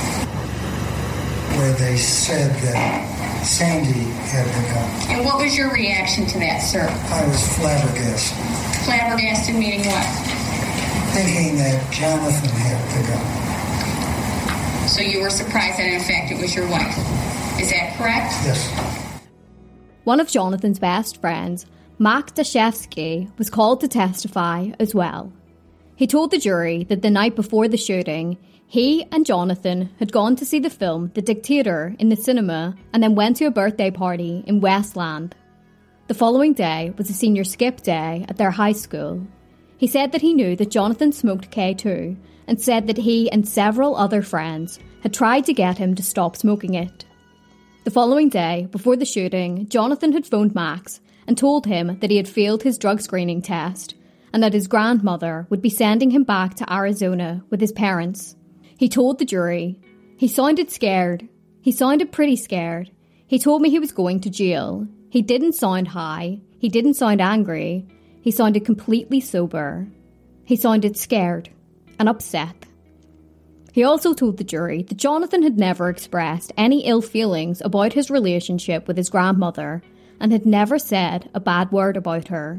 S4: Where they said that Sandy had the gun.
S5: And what was your reaction to that, sir?
S4: I was flabbergasted,
S5: Flabbergasted meaning what?
S4: thinking that Jonathan had the gun.
S5: So you were surprised that, in fact, it was your wife. Is that correct?
S4: Yes.
S1: One of Jonathan's best friends, Max Dashevsky, was called to testify as well. He told the jury that the night before the shooting, he and Jonathan had gone to see the film The Dictator in the cinema and then went to a birthday party in Westland. The following day was a senior skip day at their high school. He said that he knew that Jonathan smoked K two and said that he and several other friends had tried to get him to stop smoking it. The following day, before the shooting, Jonathan had phoned Max and told him that he had failed his drug screening test and that his grandmother would be sending him back to Arizona with his parents. He told the jury, "He sounded scared. He sounded pretty scared. He told me he was going to jail. He didn't sound high. He didn't sound angry. He sounded completely sober. He sounded scared and upset." He also told the jury that Jonathan had never expressed any ill feelings about his relationship with his grandmother and had never said a bad word about her.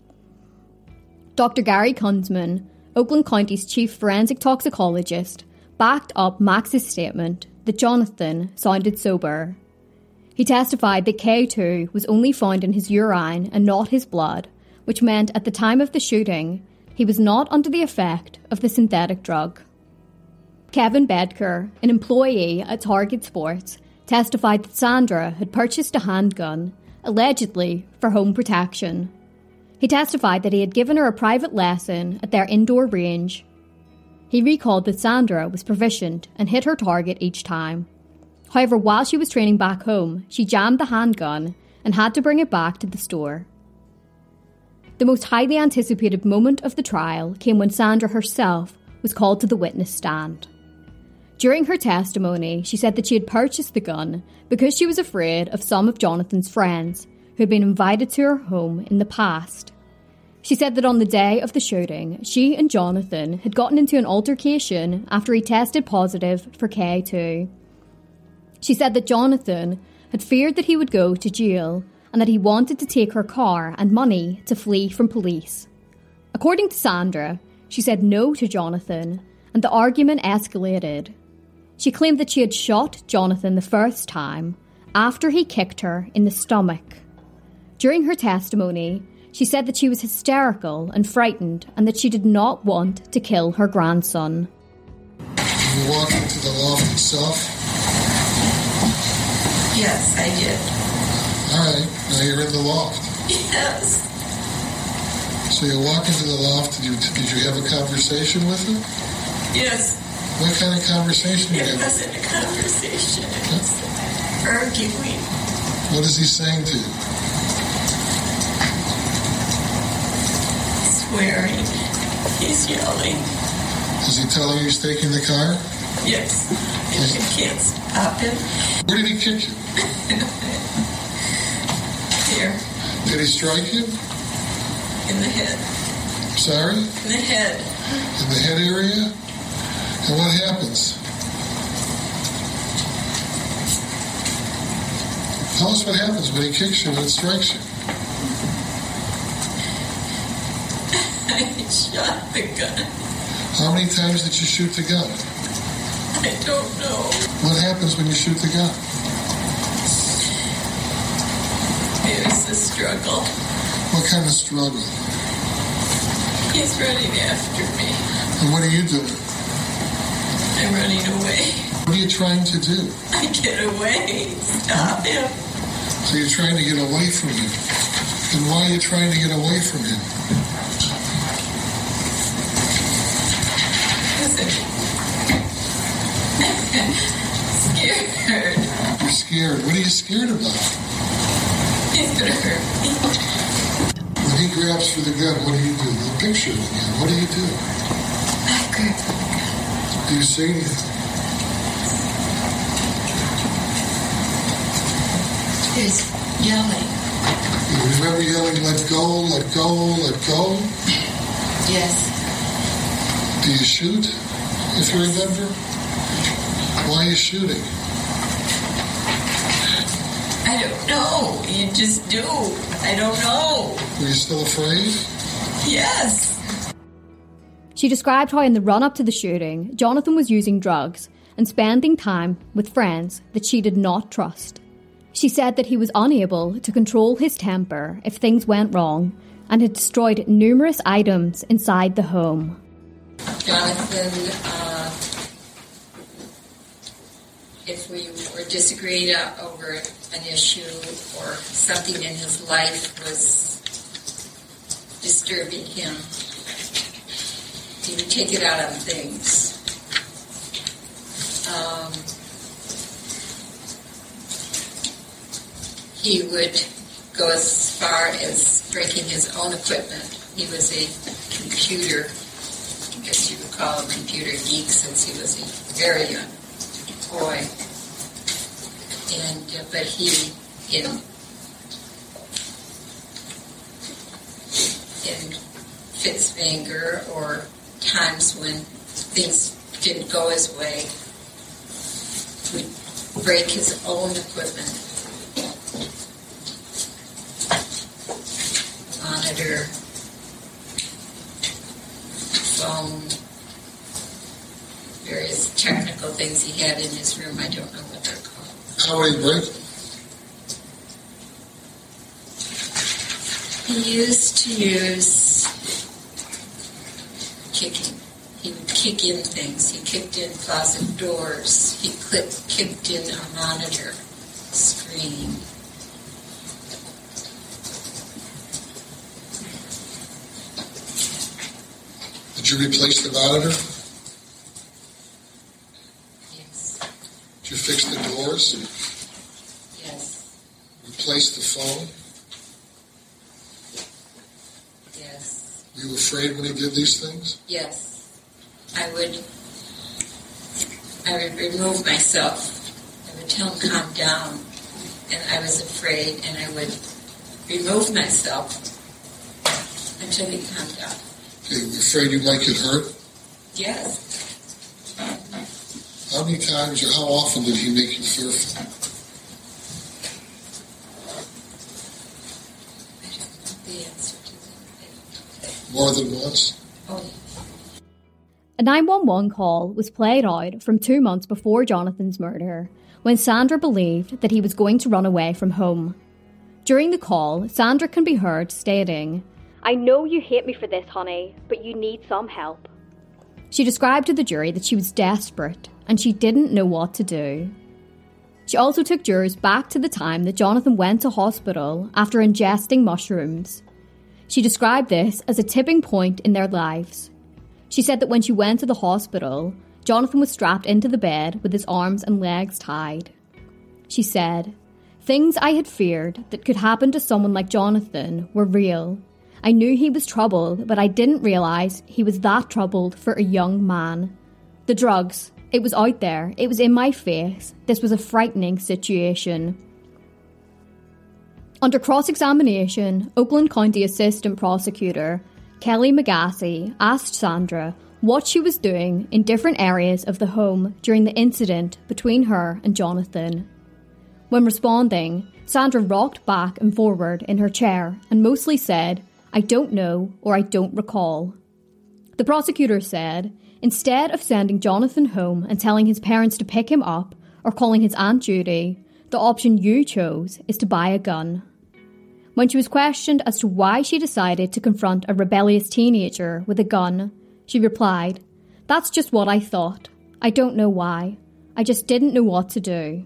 S1: Doctor Gary Kunzman, Oakland County's chief forensic toxicologist, backed up Max's statement that Jonathan sounded sober. He testified that K two was only found in his urine and not his blood, which meant at the time of the shooting, he was not under the effect of the synthetic drug. Kevin Bedker, an employee at Target Sports, testified that Sandra had purchased a handgun, allegedly for home protection. He testified that he had given her a private lesson at their indoor range. He recalled that Sandra was proficient and hit her target each time. However, while she was training back home, she jammed the handgun and had to bring it back to the store. The most highly anticipated moment of the trial came when Sandra herself was called to the witness stand. During her testimony, she said that she had purchased the gun because she was afraid of some of Jonathan's friends who had been invited to her home in the past. She said that on the day of the shooting, she and Jonathan had gotten into an altercation after he tested positive for K two. She said that Jonathan had feared that he would go to jail and that he wanted to take her car and money to flee from police. According to Sandra, she said no to Jonathan, and the argument escalated. She claimed that she had shot Jonathan the first time after he kicked her in the stomach. During her testimony, she said that she was hysterical and frightened and that she did not want to kill her grandson.
S6: You walked into the loft itself?
S7: Yes, I did.
S6: All right, now you're in the loft.
S7: Yes.
S6: So you walk into the loft, did you, did you have a conversation with him?
S7: Yes.
S6: What kind of conversation did you
S7: It
S6: have?
S7: wasn't a conversation. It was arguing.
S6: What is he saying to you?
S7: Swearing. He's yelling.
S6: Is he telling you he's taking the car?
S7: Yes. And I can't stop him.
S6: Where did he kick you?
S7: Here.
S6: Did he strike you?
S7: In the head.
S6: Sorry?
S7: In the head.
S6: In the head area? And what happens? Tell us what happens when he kicks you, when it strikes you.
S7: I shot the gun.
S6: How many times did you shoot the gun?
S7: I don't know.
S6: What happens when you shoot the gun?
S7: It was a struggle.
S6: What kind of struggle?
S7: He's running after me.
S6: And what are you doing?
S7: I'm running away.
S6: What are you trying to do?
S7: I get away. Stop him.
S6: So you're trying to get away from him. And why are you trying to get away from him?
S7: Listen. Scared.
S6: You're scared. What are you scared about?
S7: He's gonna hurt me.
S6: When he grabs for the gun, what do you do? The picture of the gun. What do you do?
S7: I grab the gun.
S6: Do you say anything?
S7: He's yelling.
S6: You remember yelling, let go, let go, let go?
S7: Yes.
S6: Do you shoot, if you remember? Why are you shooting?
S7: I don't know. You just do. I don't know.
S6: Were you still afraid?
S7: Yes.
S1: She described how in the run-up to the shooting, Jonathan was using drugs and spending time with friends that she did not trust. She said that he was unable to control his temper if things went wrong and had destroyed numerous items inside the home.
S8: Jonathan, uh, if we were disagreed over an issue or something in his life was disturbing him, he would take it out on things. Um, he would go as far as breaking his own equipment. He was a computer, I guess you would call him a computer geek, since he was a very young boy. And uh, but he, in in fits of anger or times when things didn't go his way, would break his own equipment. Monitor, phone, various technical things he had in his room. I don't know what they're called.
S6: How would he break them?
S8: He used to use kicking. He would kick in things. He kicked in closet doors. He clicked, kicked in a monitor screen.
S6: Did you replace the monitor?
S8: Yes.
S6: Did you fix the doors?
S8: Yes.
S6: Replace the phone?
S8: Yes.
S6: Were you afraid when he did these things?
S8: Yes. I would, I would remove myself. I would tell him calm down, and I was afraid, and I would remove myself until he calmed down.
S6: Okay, were you afraid you might get hurt?
S8: Yes.
S6: How many times or how often did he make you fearful?
S8: I don't know the answer to that.
S6: More than once?
S8: Oh, yeah.
S1: A nine one one call was played out from two months before Jonathan's murder, when Sandra believed that he was going to run away from home. During the call, Sandra can be heard stating, "I know you hate me for this, honey, but you need some help." She described to the jury that she was desperate and she didn't know what to do. She also took jurors back to the time that Jonathan went to hospital after ingesting mushrooms. She described this as a tipping point in their lives. She said that when she went to the hospital, Jonathan was strapped into the bed with his arms and legs tied. She said, "Things I had feared that could happen to someone like Jonathan were real. I knew he was troubled, but I didn't realise he was that troubled for a young man. The drugs, it was out there, it was in my face. This was a frightening situation." Under cross-examination, Oakland County Assistant Prosecutor Kelly McGassey asked Sandra what she was doing in different areas of the home during the incident between her and Jonathan. When responding, Sandra rocked back and forward in her chair and mostly said, "I don't know," or "I don't recall." The prosecutor said, instead of sending Jonathan home and telling his parents to pick him up or calling his Aunt Judy, the option you chose is to buy a gun. When she was questioned as to why she decided to confront a rebellious teenager with a gun, she replied, "That's just what I thought. I don't know why. I just didn't know what to do."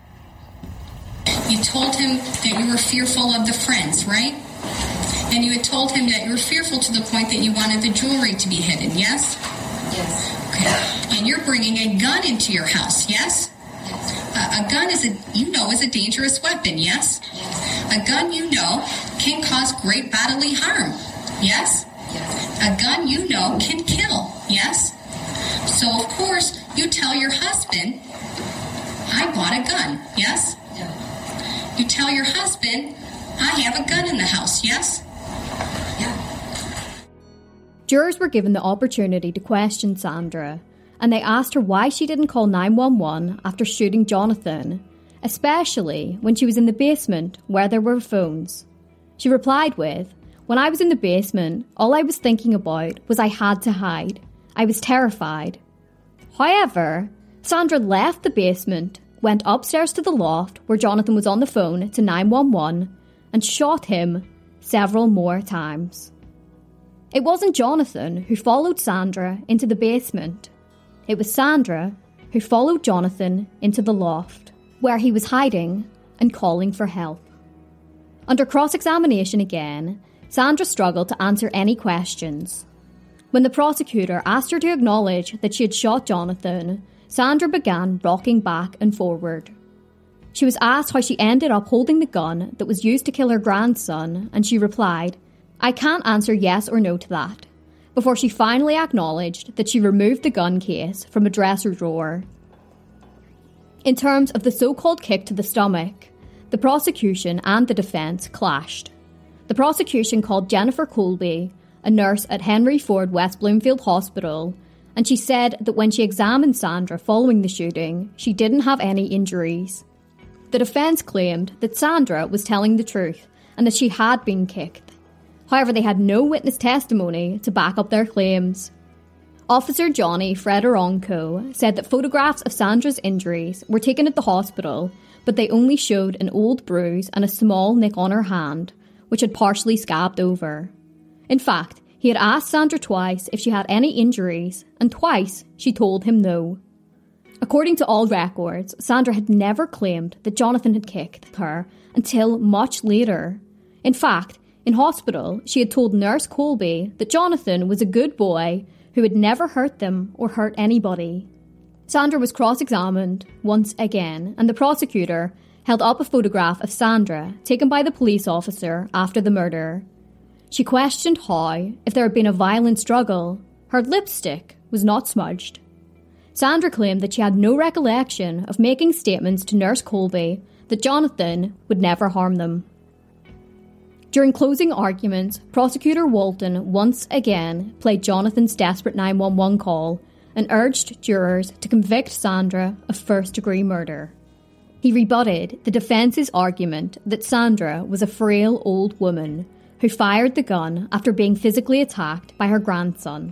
S5: You told him that you were fearful of the friends, right? And you had told him that you were fearful to the point that you wanted the jewelry to be hidden, yes?
S8: Yes.
S5: Okay. And you're bringing a gun into your house, yes?
S8: Yes.
S5: Uh, a gun is a, you know, is a dangerous weapon, yes?
S8: Yes.
S5: A gun, you know, can cause great bodily harm, yes?
S8: Yes.
S5: A gun, you know, can kill, yes? So, of course, you tell your husband, "I bought a gun," yes?
S8: No.
S5: You tell your husband, "I have a gun in the house," yes?
S8: Yeah.
S1: Jurors were given the opportunity to question Sandra, and they asked her why she didn't call nine one one after shooting Jonathan, especially when she was in the basement where there were phones. She replied with, "When I was in the basement, all I was thinking about was I had to hide. I was terrified." However, Sandra left the basement, went upstairs to the loft where Jonathan was on the phone to nine one one, and shot him several more times. It wasn't Jonathan who followed Sandra into the basement. It was Sandra who followed Jonathan into the loft, where he was hiding and calling for help. Under cross-examination again, Sandra struggled to answer any questions. When the prosecutor asked her to acknowledge that she had shot Jonathan, Sandra began rocking back and forward. She was asked how she ended up holding the gun that was used to kill her grandson, and she replied, "I can't answer yes or no to that," before she finally acknowledged that she removed the gun case from a dresser drawer. In terms of the so-called kick to the stomach, the prosecution and the defence clashed. The prosecution called Jennifer Colby, a nurse at Henry Ford West Bloomfield Hospital, and she said that when she examined Sandra following the shooting, she didn't have any injuries. The defence claimed that Sandra was telling the truth and that she had been kicked. However, they had no witness testimony to back up their claims. Officer Johnny Fedorenko said that photographs of Sandra's injuries were taken at the hospital, but they only showed an old bruise and a small nick on her hand, which had partially scabbed over. In fact, he had asked Sandra twice if she had any injuries, and twice she told him no. According to all records, Sandra had never claimed that Jonathan had kicked her until much later. In fact, in hospital, she had told Nurse Colby that Jonathan was a good boy who had never hurt them or hurt anybody. Sandra was cross-examined once again, and the prosecutor held up a photograph of Sandra taken by the police officer after the murder. She questioned how, if there had been a violent struggle, her lipstick was not smudged. Sandra claimed that she had no recollection of making statements to Nurse Colby that Jonathan would never harm them. During closing arguments, Prosecutor Walton once again played Jonathan's desperate nine one one call and urged jurors to convict Sandra of first-degree murder. He rebutted the defence's argument that Sandra was a frail old woman who fired the gun after being physically attacked by her grandson.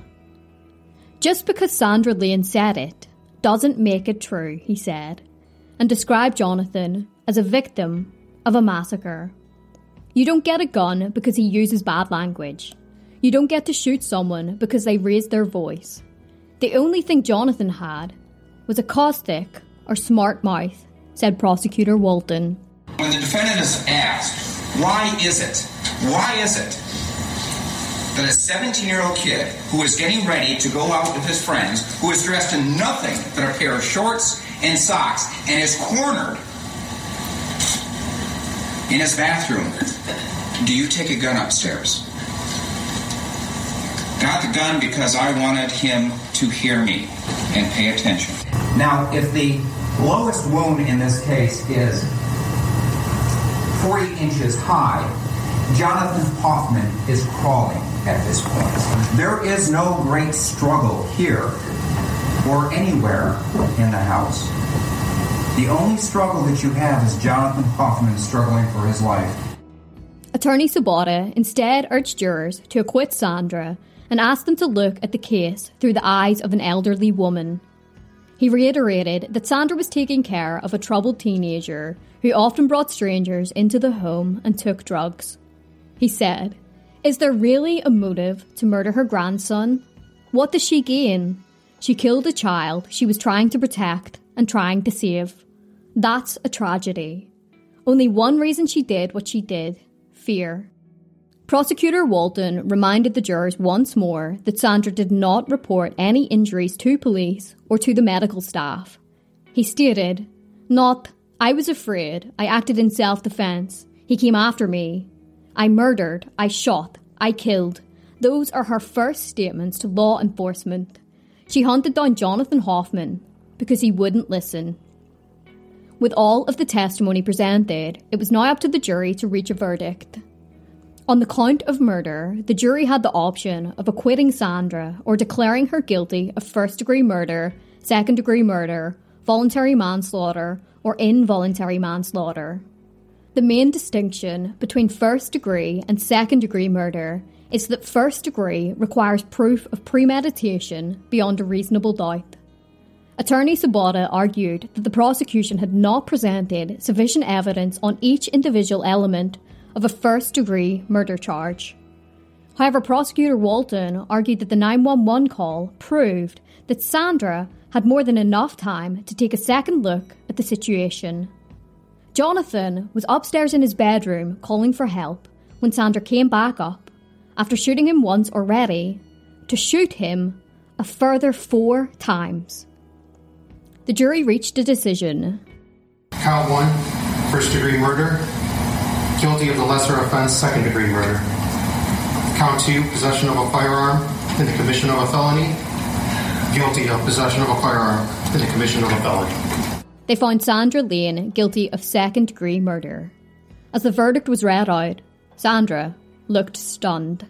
S1: Just because Sandra Lane said it doesn't make it true, he said, and described Jonathan as a victim of a massacre. You don't get a gun because he uses bad language. You don't get to shoot someone because they raised their voice. The only thing Jonathan had was a caustic or smart mouth, said Prosecutor Walton.
S9: When the defendant is asked, why is it, why is it that a seventeen-year-old kid who is getting ready to go out with his friends, who is dressed in nothing but a pair of shorts and socks, and is cornered in his bathroom, do you take a gun upstairs? Got the gun because I wanted him to hear me and pay attention.
S10: Now, if the lowest wound in this case is forty inches high, Jonathan Hoffman is crawling at this point. There is no great struggle here or anywhere in the house. The only struggle that you have is Jonathan Hoffman struggling for his life.
S1: Attorney Sabata instead urged jurors to acquit Sandra and asked them to look at the case through the eyes of an elderly woman. He reiterated that Sandra was taking care of a troubled teenager who often brought strangers into the home and took drugs. He said, "Is there really a motive to murder her grandson? What does she gain? She killed a child she was trying to protect and trying to save. That's a tragedy. Only one reason she did what she did: fear." Prosecutor Walton reminded the jurors once more that Sandra did not report any injuries to police or to the medical staff. He stated, not, "I was afraid, I acted in self-defense, he came after me. I murdered, I shot, I killed." Those are her first statements to law enforcement. She hunted down Jonathan Hoffman because he wouldn't listen. With all of the testimony presented, it was now up to the jury to reach a verdict. On the count of murder, the jury had the option of acquitting Sandra or declaring her guilty of first-degree murder, second-degree murder, voluntary manslaughter, or involuntary manslaughter. The main distinction between first-degree and second-degree murder is that first-degree requires proof of premeditation beyond a reasonable doubt. Attorney Sabata argued that the prosecution had not presented sufficient evidence on each individual element of a first-degree murder charge. However, Prosecutor Walton argued that the nine one one call proved that Sandra had more than enough time to take a second look at the situation. Jonathan was upstairs in his bedroom calling for help when Sandra came back up, after shooting him once already, to shoot him a further four times. The jury reached a decision.
S6: Count one.
S11: first-degree murder. Guilty of the lesser offense, second-degree murder. Count two, possession of a firearm in the commission of a felony. Guilty of possession of a firearm in the commission of a felony.
S1: They found Sandra Lane guilty of second-degree murder. As the verdict was read out, Sandra looked stunned.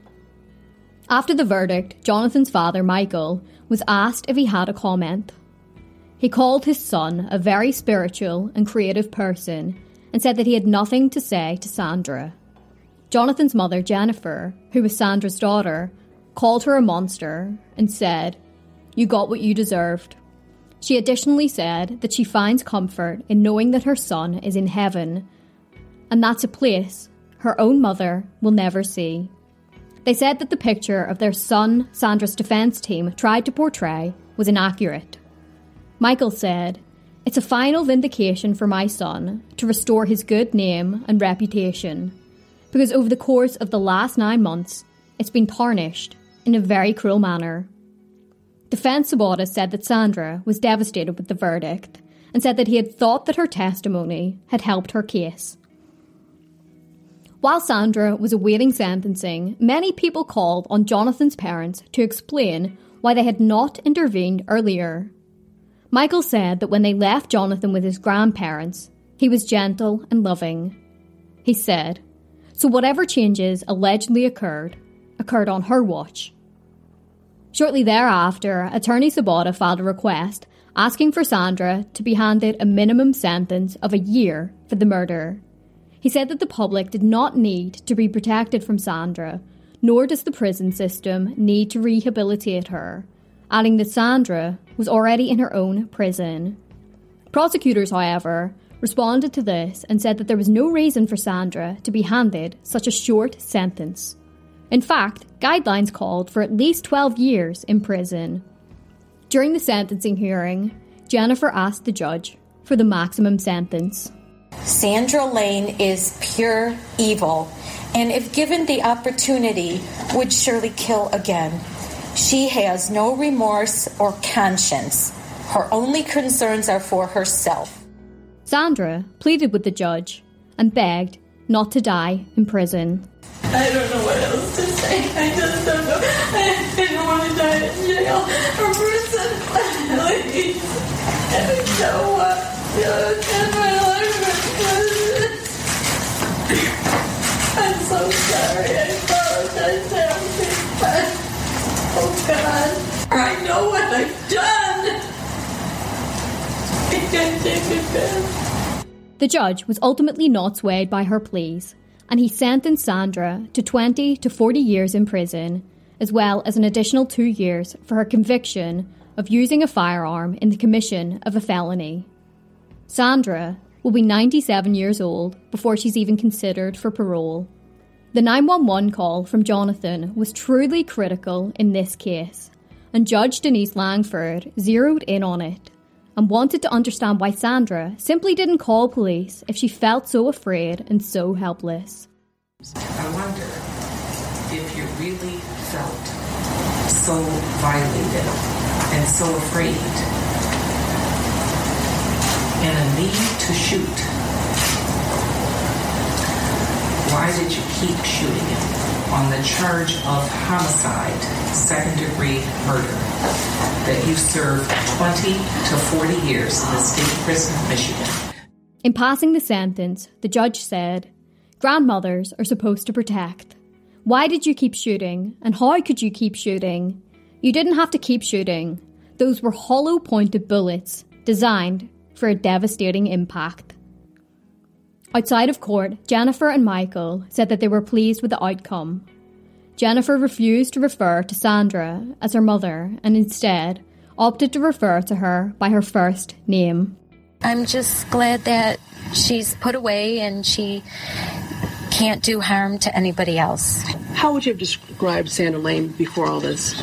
S1: After the verdict, Jonathan's father, Michael, was asked if he had a comment. He called his son a very spiritual and creative person and said that he had nothing to say to Sandra. Jonathan's mother, Jennifer, who was Sandra's daughter, called her a monster and said, "You got what you deserved." She additionally said that she finds comfort in knowing that her son is in heaven, and that's a place her own mother will never see. They said that the picture of their son Sandra's defence team tried to portray was inaccurate. Michael said, "It's a final vindication for my son to restore his good name and reputation, because over the course of the last nine months, it's been tarnished in a very cruel manner." Defence Sabota said that Sandra was devastated with the verdict and said that he had thought that her testimony had helped her case. While Sandra was awaiting sentencing, many people called on Jonathan's parents to explain why they had not intervened earlier. Michael said that when they left Jonathan with his grandparents, he was gentle and loving. He said, "So whatever changes allegedly occurred, occurred on her watch." Shortly thereafter, Attorney Sabota filed a request asking for Sandra to be handed a minimum sentence of a year for the murder. He said that the public did not need to be protected from Sandra, nor does the prison system need to rehabilitate her, adding that Sandra was already in her own prison. Prosecutors, however, responded to this and said that there was no reason for Sandra to be handed such a short sentence. In fact, guidelines called for at least twelve years in prison. During the sentencing hearing, Jennifer asked the judge for the maximum sentence.
S12: Sandra Lane is pure evil, and if given the opportunity, would surely kill again. She has no remorse or conscience. Her only concerns are for herself.
S1: Sandra pleaded with the judge and begged not to die in prison.
S7: I don't know what else to say. I just don't know. I don't want to die in jail or prison. Please. I don't know what to end my life with. I'm so sorry. I apologize to everything. Oh, God. I know what I've done. I can't take it back.
S1: The judge was ultimately not swayed by her pleas, and he sentenced Sandra to twenty to forty years in prison, as well as an additional two years for her conviction of using a firearm in the commission of a felony. Sandra will be ninety-seven years old before she's even considered for parole. The nine one one call from Jonathan was truly critical in this case, and Judge Denise Langford zeroed in on it and wanted to understand why Sandra simply didn't call police if she felt so afraid and so helpless.
S13: I wonder if you really felt so violated and so afraid and a need to shoot. Why did you keep shooting him on the charge of homicide, second-degree murder, that you served twenty to forty years in the state prison of Michigan?
S1: In passing the sentence, the judge said, "Grandmothers are supposed to protect. Why did you keep shooting, and how could you keep shooting? You didn't have to keep shooting. Those were hollow-pointed bullets designed for a devastating impact." Outside of court, Jennifer and Michael said that they were pleased with the outcome. Jennifer refused to refer to Sandra as her mother and instead opted to refer to her by her first name.
S14: I'm just glad that she's put away and she can't do harm to anybody else.
S15: How would you have described Sandra Lane before all this?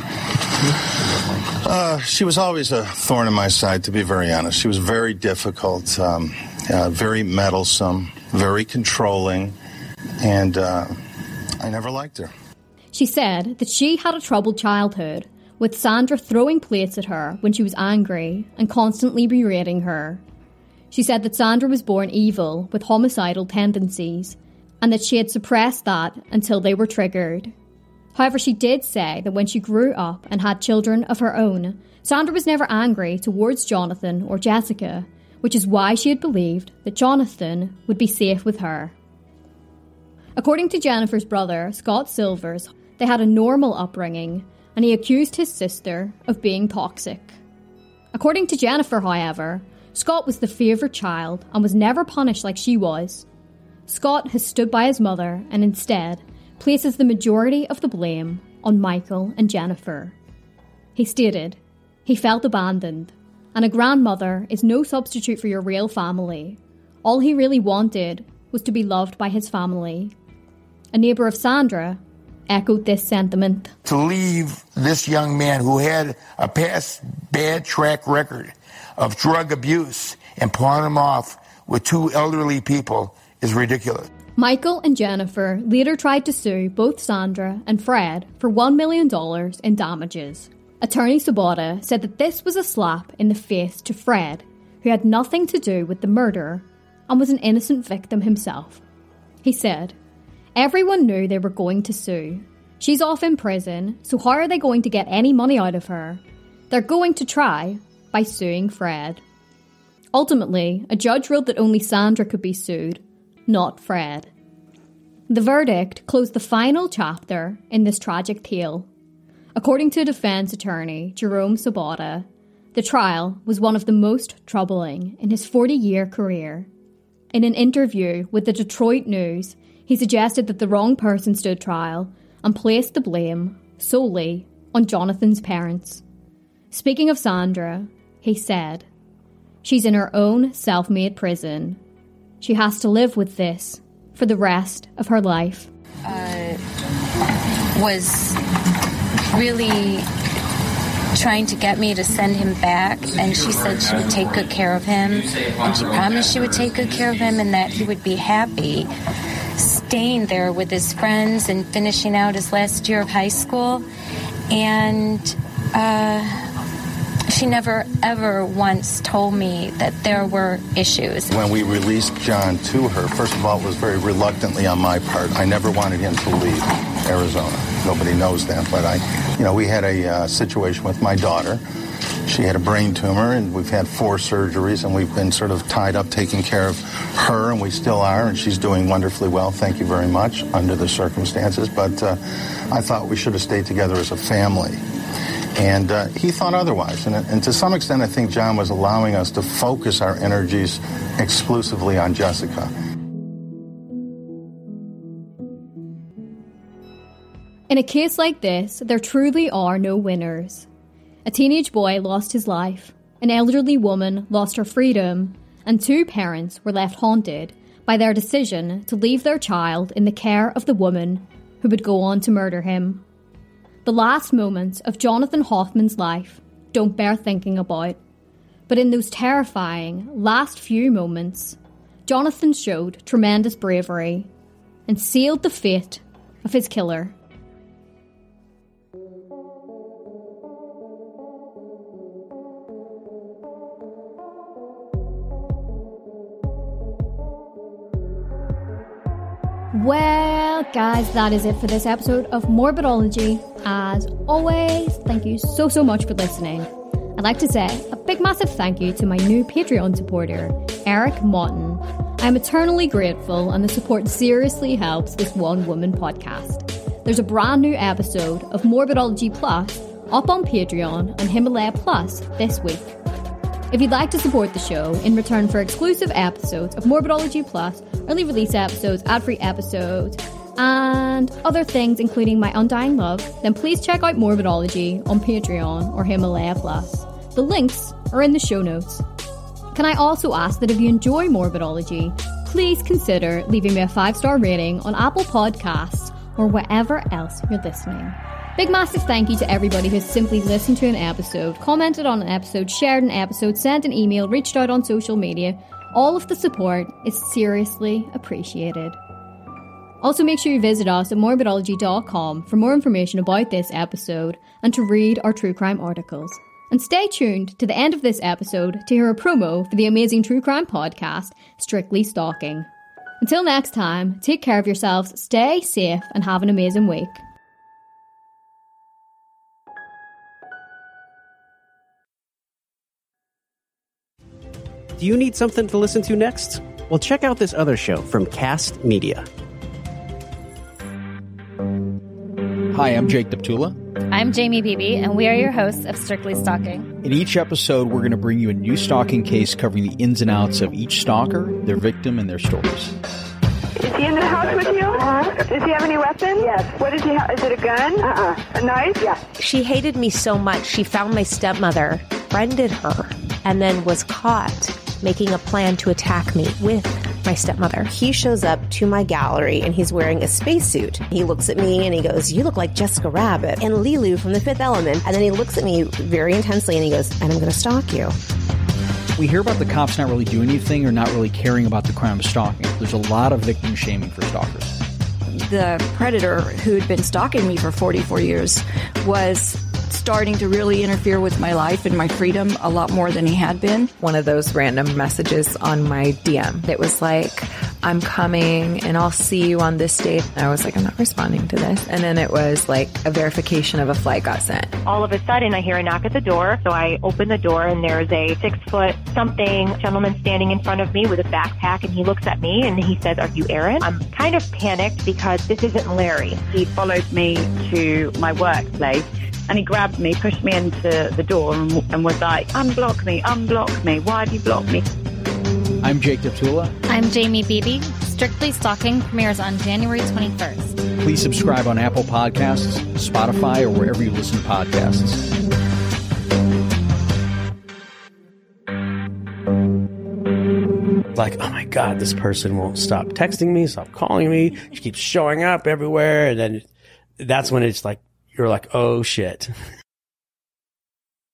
S16: Uh, she was always a thorn in my side, to be very honest. She was very difficult, um, uh, very meddlesome, very controlling, and uh, I never liked her.
S1: She said that she had a troubled childhood, with Sandra throwing plates at her when she was angry and constantly berating her. She said that Sandra was born evil with homicidal tendencies and that she had suppressed that until they were triggered. However, she did say that when she grew up and had children of her own, Sandra was never angry towards Jonathan or Jessica, which is why she had believed that Jonathan would be safe with her. According to Jennifer's brother, Scott Silvers, they had a normal upbringing, and he accused his sister of being toxic. According to Jennifer, however, Scott was the favourite child and was never punished like she was. Scott has stood by his mother and instead places the majority of the blame on Michael and Jennifer. He stated, he felt abandoned, and a grandmother is no substitute for your real family. All he really wanted was to be loved by his family. A neighbour of Sandra echoed this sentiment.
S17: To leave this young man who had a past bad track record of drug abuse and pawn him off with two elderly people is ridiculous.
S1: Michael and Jennifer later tried to sue both Sandra and Fred for one million dollars in damages. Attorney Sabota said that this was a slap in the face to Fred, who had nothing to do with the murder and was an innocent victim himself. He said, everyone knew they were going to sue. She's off in prison, so how are they going to get any money out of her? They're going to try by suing Fred. Ultimately, a judge ruled that only Sandra could be sued, not Fred. The verdict closed the final chapter in this tragic tale. According to defense attorney Jerome Sabota, the trial was one of the most troubling in his forty-year career. In an interview with the Detroit News, he suggested that the wrong person stood trial and placed the blame solely on Jonathan's parents. Speaking of Sandra, he said, she's in her own self-made prison. She has to live with this for the rest of her life.
S14: Uh, was really trying to get me to send him back, and she said she would take good care of him, and she promised she would take good care of him and that he would be happy staying there with his friends and finishing out his last year of high school. And uh she never, ever once told me that there were issues.
S16: When we released John to her, first of all, it was very reluctantly on my part. I never wanted him to leave Arizona. Nobody knows that, but I, you know, we had a uh, situation with my daughter. She had a brain tumor, and we've had four surgeries, and we've been sort of tied up taking care of her, and we still are, and she's doing wonderfully well, thank you very much, under the circumstances. But uh, I thought we should have stayed together as a family. And uh, he thought otherwise. And, and to some extent, I think John was allowing us to focus our energies exclusively on Jessica.
S1: In a case like this, there truly are no winners. A teenage boy lost his life, an elderly woman lost her freedom, and two parents were left haunted by their decision to leave their child in the care of the woman who would go on to murder him. The last moments of Jonathan Hoffman's life don't bear thinking about, but in those terrifying last few moments, Jonathan showed tremendous bravery and sealed the fate of his killer. Well, guys, that is it for this episode of Morbidology. As always, thank you so, so much for listening. I'd like to say a big massive thank you to my new Patreon supporter, Eric Motton. I'm eternally grateful, and the support seriously helps this one-woman podcast. There's a brand new episode of Morbidology Plus up on Patreon and Himalaya Plus this week. If you'd like to support the show in return for exclusive episodes of Morbidology Plus, early release episodes, ad-free episodes, and other things including My Undying Love, then please check out Morbidology on Patreon or Himalaya Plus. The links are in the show notes. Can I also ask that if you enjoy Morbidology, please consider leaving me a five-star rating on Apple Podcasts or wherever else you're listening. Big massive thank you to everybody who's simply listened to an episode, commented on an episode, shared an episode, sent an email, reached out on social media. All of the support is seriously appreciated. Also, make sure you visit us at morbidology dot com for more information about this episode and to read our true crime articles. And stay tuned to the end of this episode to hear a promo for the amazing true crime podcast, Strictly Stalking. Until next time, take care of yourselves, stay safe, and have an amazing week.
S18: Do you need something to listen to next? Well, check out this other show from Cast Media.
S19: Hi, I'm Jake Deptula.
S20: I'm Jamie Beebe, and we are your hosts of Strictly Stalking.
S19: In each episode, we're going to bring you a new stalking case covering the ins and outs of each stalker, their victim, and their stories.
S21: Is he in the house with you? Uh-huh. Does he have any weapons? Yes. What does he have? Is it a gun? Uh-uh. A knife? Yeah.
S22: She hated me so much, she found my stepmother, friended her, and then was caught making a plan to attack me with my stepmother.
S23: He shows up to my gallery and he's wearing a spacesuit. He looks at me and he goes, "You look like Jessica Rabbit and Lilu from The Fifth Element." And then he looks at me very intensely and he goes, "And I'm going to stalk you."
S19: We hear about the cops not really doing anything or not really caring about the crime of stalking. There's a lot of victim shaming for stalkers.
S24: The predator who'd been stalking me for forty-four years was starting to really interfere with my life and my freedom a lot more than he had been.
S25: One of those random messages on my D M. It was like, "I'm coming and I'll see you on this date." I was like, I'm not responding to this. And then it was like a verification of a flight got sent.
S26: All of a sudden, I hear a knock at the door. So I open the door and there's a six foot something gentleman standing in front of me with a backpack. And he looks at me and he says, "Are you Aaron?" I'm kind of panicked because this isn't Larry.
S27: He followed me to my workplace. And he grabbed me, pushed me into the door and, and was like, "Unblock me, unblock me. Why do you block me?"
S19: I'm Jake Deptula.
S20: I'm Jamie Beebe. Strictly Stalking premieres on January twenty-first.
S19: Please subscribe on Apple Podcasts, Spotify, or wherever you listen to podcasts.
S18: Like, oh my God, this person won't stop texting me, stop calling me. She keeps showing up everywhere. And then that's when it's like, you're like, oh shit.